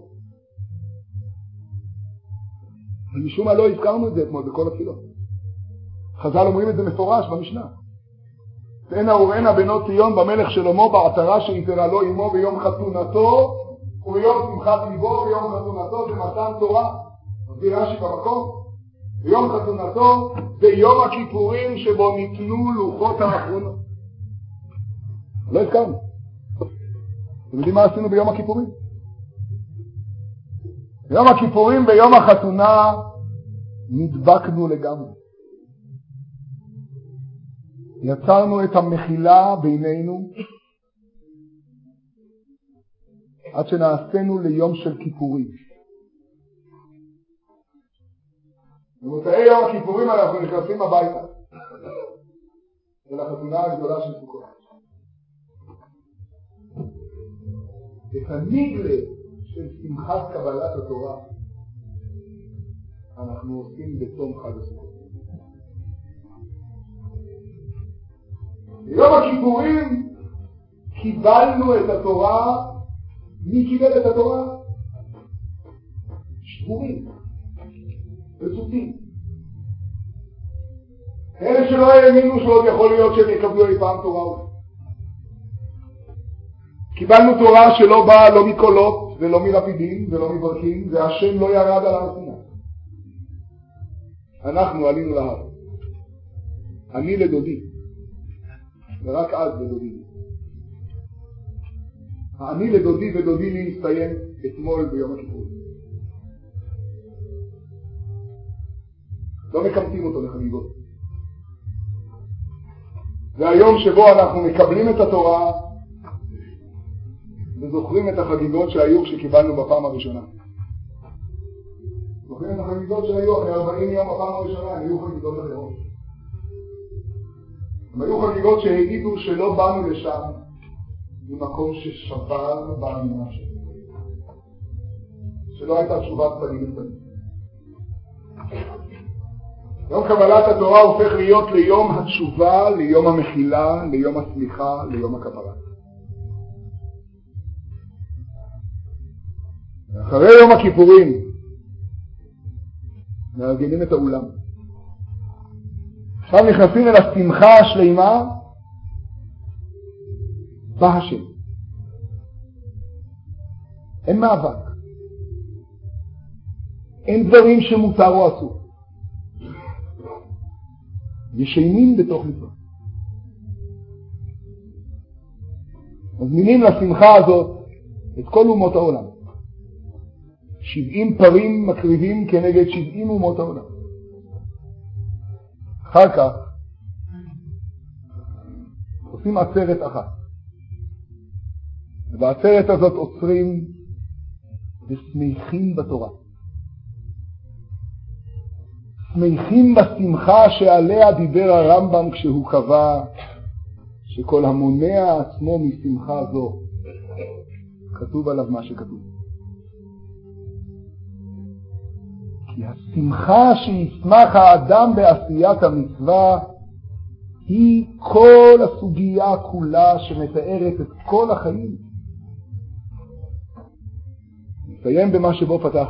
ומשום מה לא הזכרנו את זה אתמול בכל התפילות. חז"ל אומרים את זה מפורש במשנה. תן אורנה בנות ציון במלך שלמה בעטרה שיתרה לו עמו ביום חתונתו וביום שמחת ליבו. ביום חתונתו זה מתן תורה. מביא רש"י במקום. ביום חתונתו זה יום הכיפורים שבו ניתנו לוחות האחרונות. לא הזכרנו. אתם יודעים מה עשינו ביום הכיפורים? ביום הכיפורים ביום החתונה נדבקנו לגמרי. יצרנו את המחילה בינינו עד שנעשינו ליום של כיפורים. במוצאי יום הכיפורים אנחנו נכנסים הביתה לחתונה הגדולה של סוכות. את הנגלה של שמחת קבלת התורה אנחנו עושים בתום חג הסוכות. ביום הכיפורים קיבלנו את התורה. מי קיבל את התורה? שבורים וצופים. אלה שלא האמינו שעוד יכול להיות שהם יקבלו אי פעם תורה. קיבלנו תורה שלא באה לא מקולות ולא מלפידים ולא מברקים, והשם לא ירד על הר סיני. אנחנו עלינו להר. אני לדודי, ורק אז לדודי. אני לדודי ודודי לי הסתיים אתמול ביום הכיפורים. לא מקמתים אותו לחגיגות. זה היום שבו אנחנו מקבלים את התורה וזוכרים את החגיגות שהיו כשקיבלנו בפעם הראשונה. זוכרים את החגיגות שהיו אחרי ארבעים יום בפעם הראשונה, הם היו חגיגות אחרות. הם היו חגיגות שהעידו שלא באנו לשם ממקום ששברנו באמינה שלנו. שלא הייתה תשובת פנים לפנים. יום קבלת התורה הופך להיות ליום התשובה, ליום המחילה, ליום הסליחה, ליום הכפרה. אחרי יום הכיפורים מארגנים את האולם. עכשיו נכנסים אל השמחה השלימה. בא השם. אין מאבק. אין דברים שמותר או אסור. ישנים בתוך מצווה. מזמינים לשמחה הזאת את כל אומות העולם. שבעים פרים מקריבים כנגד שבעים אומות העולם. אחר כך עושים עצרת אחת. ובעצרת הזאת עוצרים ושמחים בתורה. שמחים בשמחה שעליה דיבר הרמב"ם כשהוא קבע שכל המונע עצמו משמחה זו כתוב עליו מה שכתוב. כי השמחה שישמח האדם בעשיית המצווה היא כל הסוגיה כולה שמתארת את כל החיים. נסיים במה שבו פתח.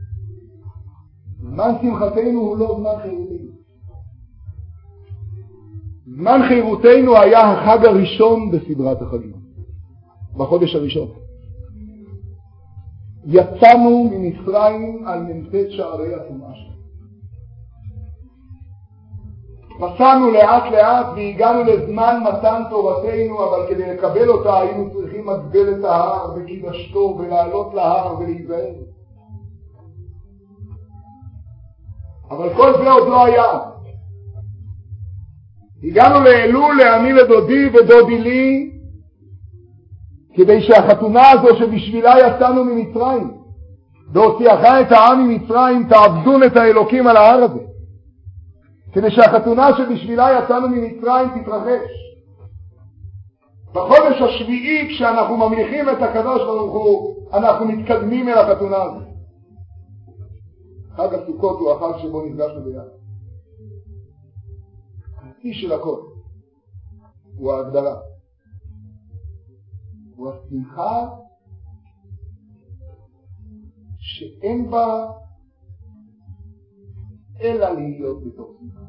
זמן שמחתנו הוא לא זמן חירותנו. זמן חירותנו היה החג הראשון בסדרת החגים. בחודש הראשון. יצאנו ממצרים על מ"ט שערי הטומאה. מסענו לאט לאט והגענו לזמן מתן תורתנו, אבל כדי לקבל אותה היינו צריכים לגדל את ההר וקידשתו ולעלות להר ולהיזהר. אבל כל זה עוד לא היה. הגענו לאלול, לעמי לדודי ודודי לי, כדי שהחתונה הזו שבשבילה יצאנו ממצרים, והוציאך את העם ממצרים, תעבדון את האלוקים על ההר הזה. כדי שהחתונה שבשבילה יצאנו ממצרים תתרחש. בחודש השביעי, כשאנחנו ממליכים את הקדוש ברוך הוא, אנחנו מתקדמים אל החתונה הזאת. חג הסוכות הוא החג שבו נפגשנו ביחד. השיא של הכל הוא ההגדרה. הוא השמחה שאין בה אלא להיות בתוך שמחה.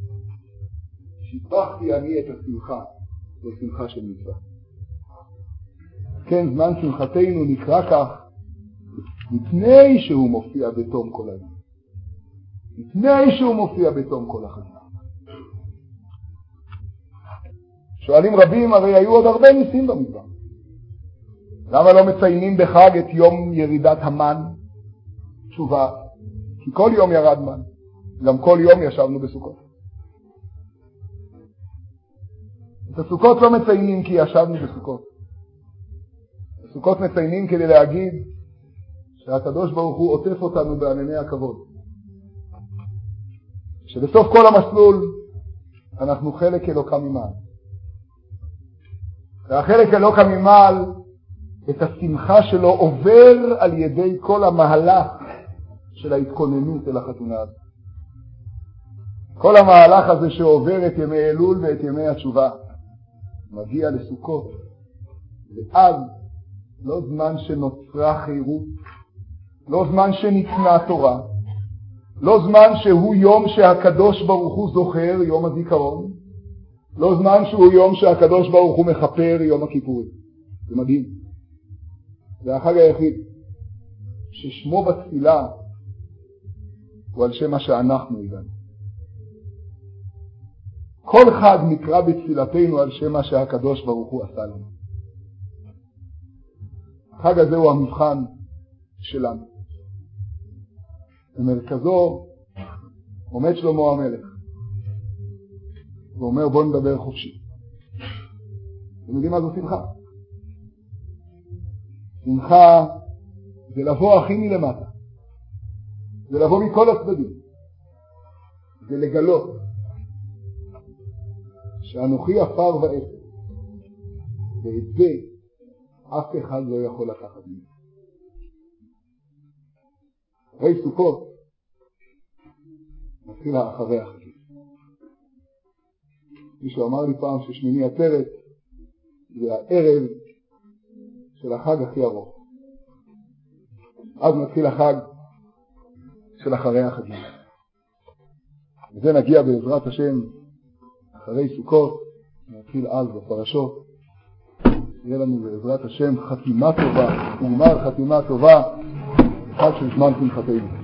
שיבחתי אני את השמחה, זו שמחה של מצווה. כן, זמן שמחתנו נקרא כך לפני שהוא מופיע בתום כל היום. לפני שהוא מופיע בתום כל החיים. שואלים רבים, הרי היו עוד הרבה ניסים במדבר. למה לא מציינים בחג את יום ירידת המן? תשובה, כי כל יום ירד מן. גם כל יום ישבנו בסוכות. את הסוכות לא מציינים כי ישבנו בסוכות. הסוכות מציינים כדי להגיד שהקדוש ברוך הוא עוטף אותנו בענני הכבוד. שבסוף כל המסלול אנחנו חלק אלוקה ממעל. והחלק אלוקה ממעל, את השמחה שלו עובר על ידי כל המהלך של ההתכוננות אל החתונה הזאת. כל המהלך הזה שעובר את ימי אלול ואת ימי התשובה, מגיע לסוכות. ואז לא זמן שנוצרה חירות, לא זמן שניתנה תורה, לא זמן שהוא יום שהקדוש ברוך הוא זוכר, יום הזיכרון, לא זמן שהוא יום שהקדוש ברוך הוא מחפר, יום הכיפורים. זה מדהים. זה החג היחיד ששמו בתפילה הוא על שם מה שאנחנו הגענו. כל חג נקרא בתפילתנו על שם מה שהקדוש ברוך הוא עשה לנו. החג הזה הוא המבחן שלנו. במרכזו עומד שלמה המלך ואומר בוא נדבר חופשי. אתם יודעים מה זו שמחה? שמחה זה לבוא הכי מלמטה, זה לבוא מכל הצדדים, זה לגלות שאנוכי עפר ואפר, ואת זה אף אחד לא יכול לקחת ממנו. אחרי סוכות מתחיל אחרי החגים. מישהו אמר לי פעם ששמיני עצרת זה הערב של החג הכי ארוך. אז מתחיל החג של אחרי החגים. וזה נגיע בעזרת השם אחרי סוכות, נתחיל אז בפרשות. יהיה לנו בעזרת השם חתימה טובה, וגמר חתימה טובה, חג של זמן שמחתנו.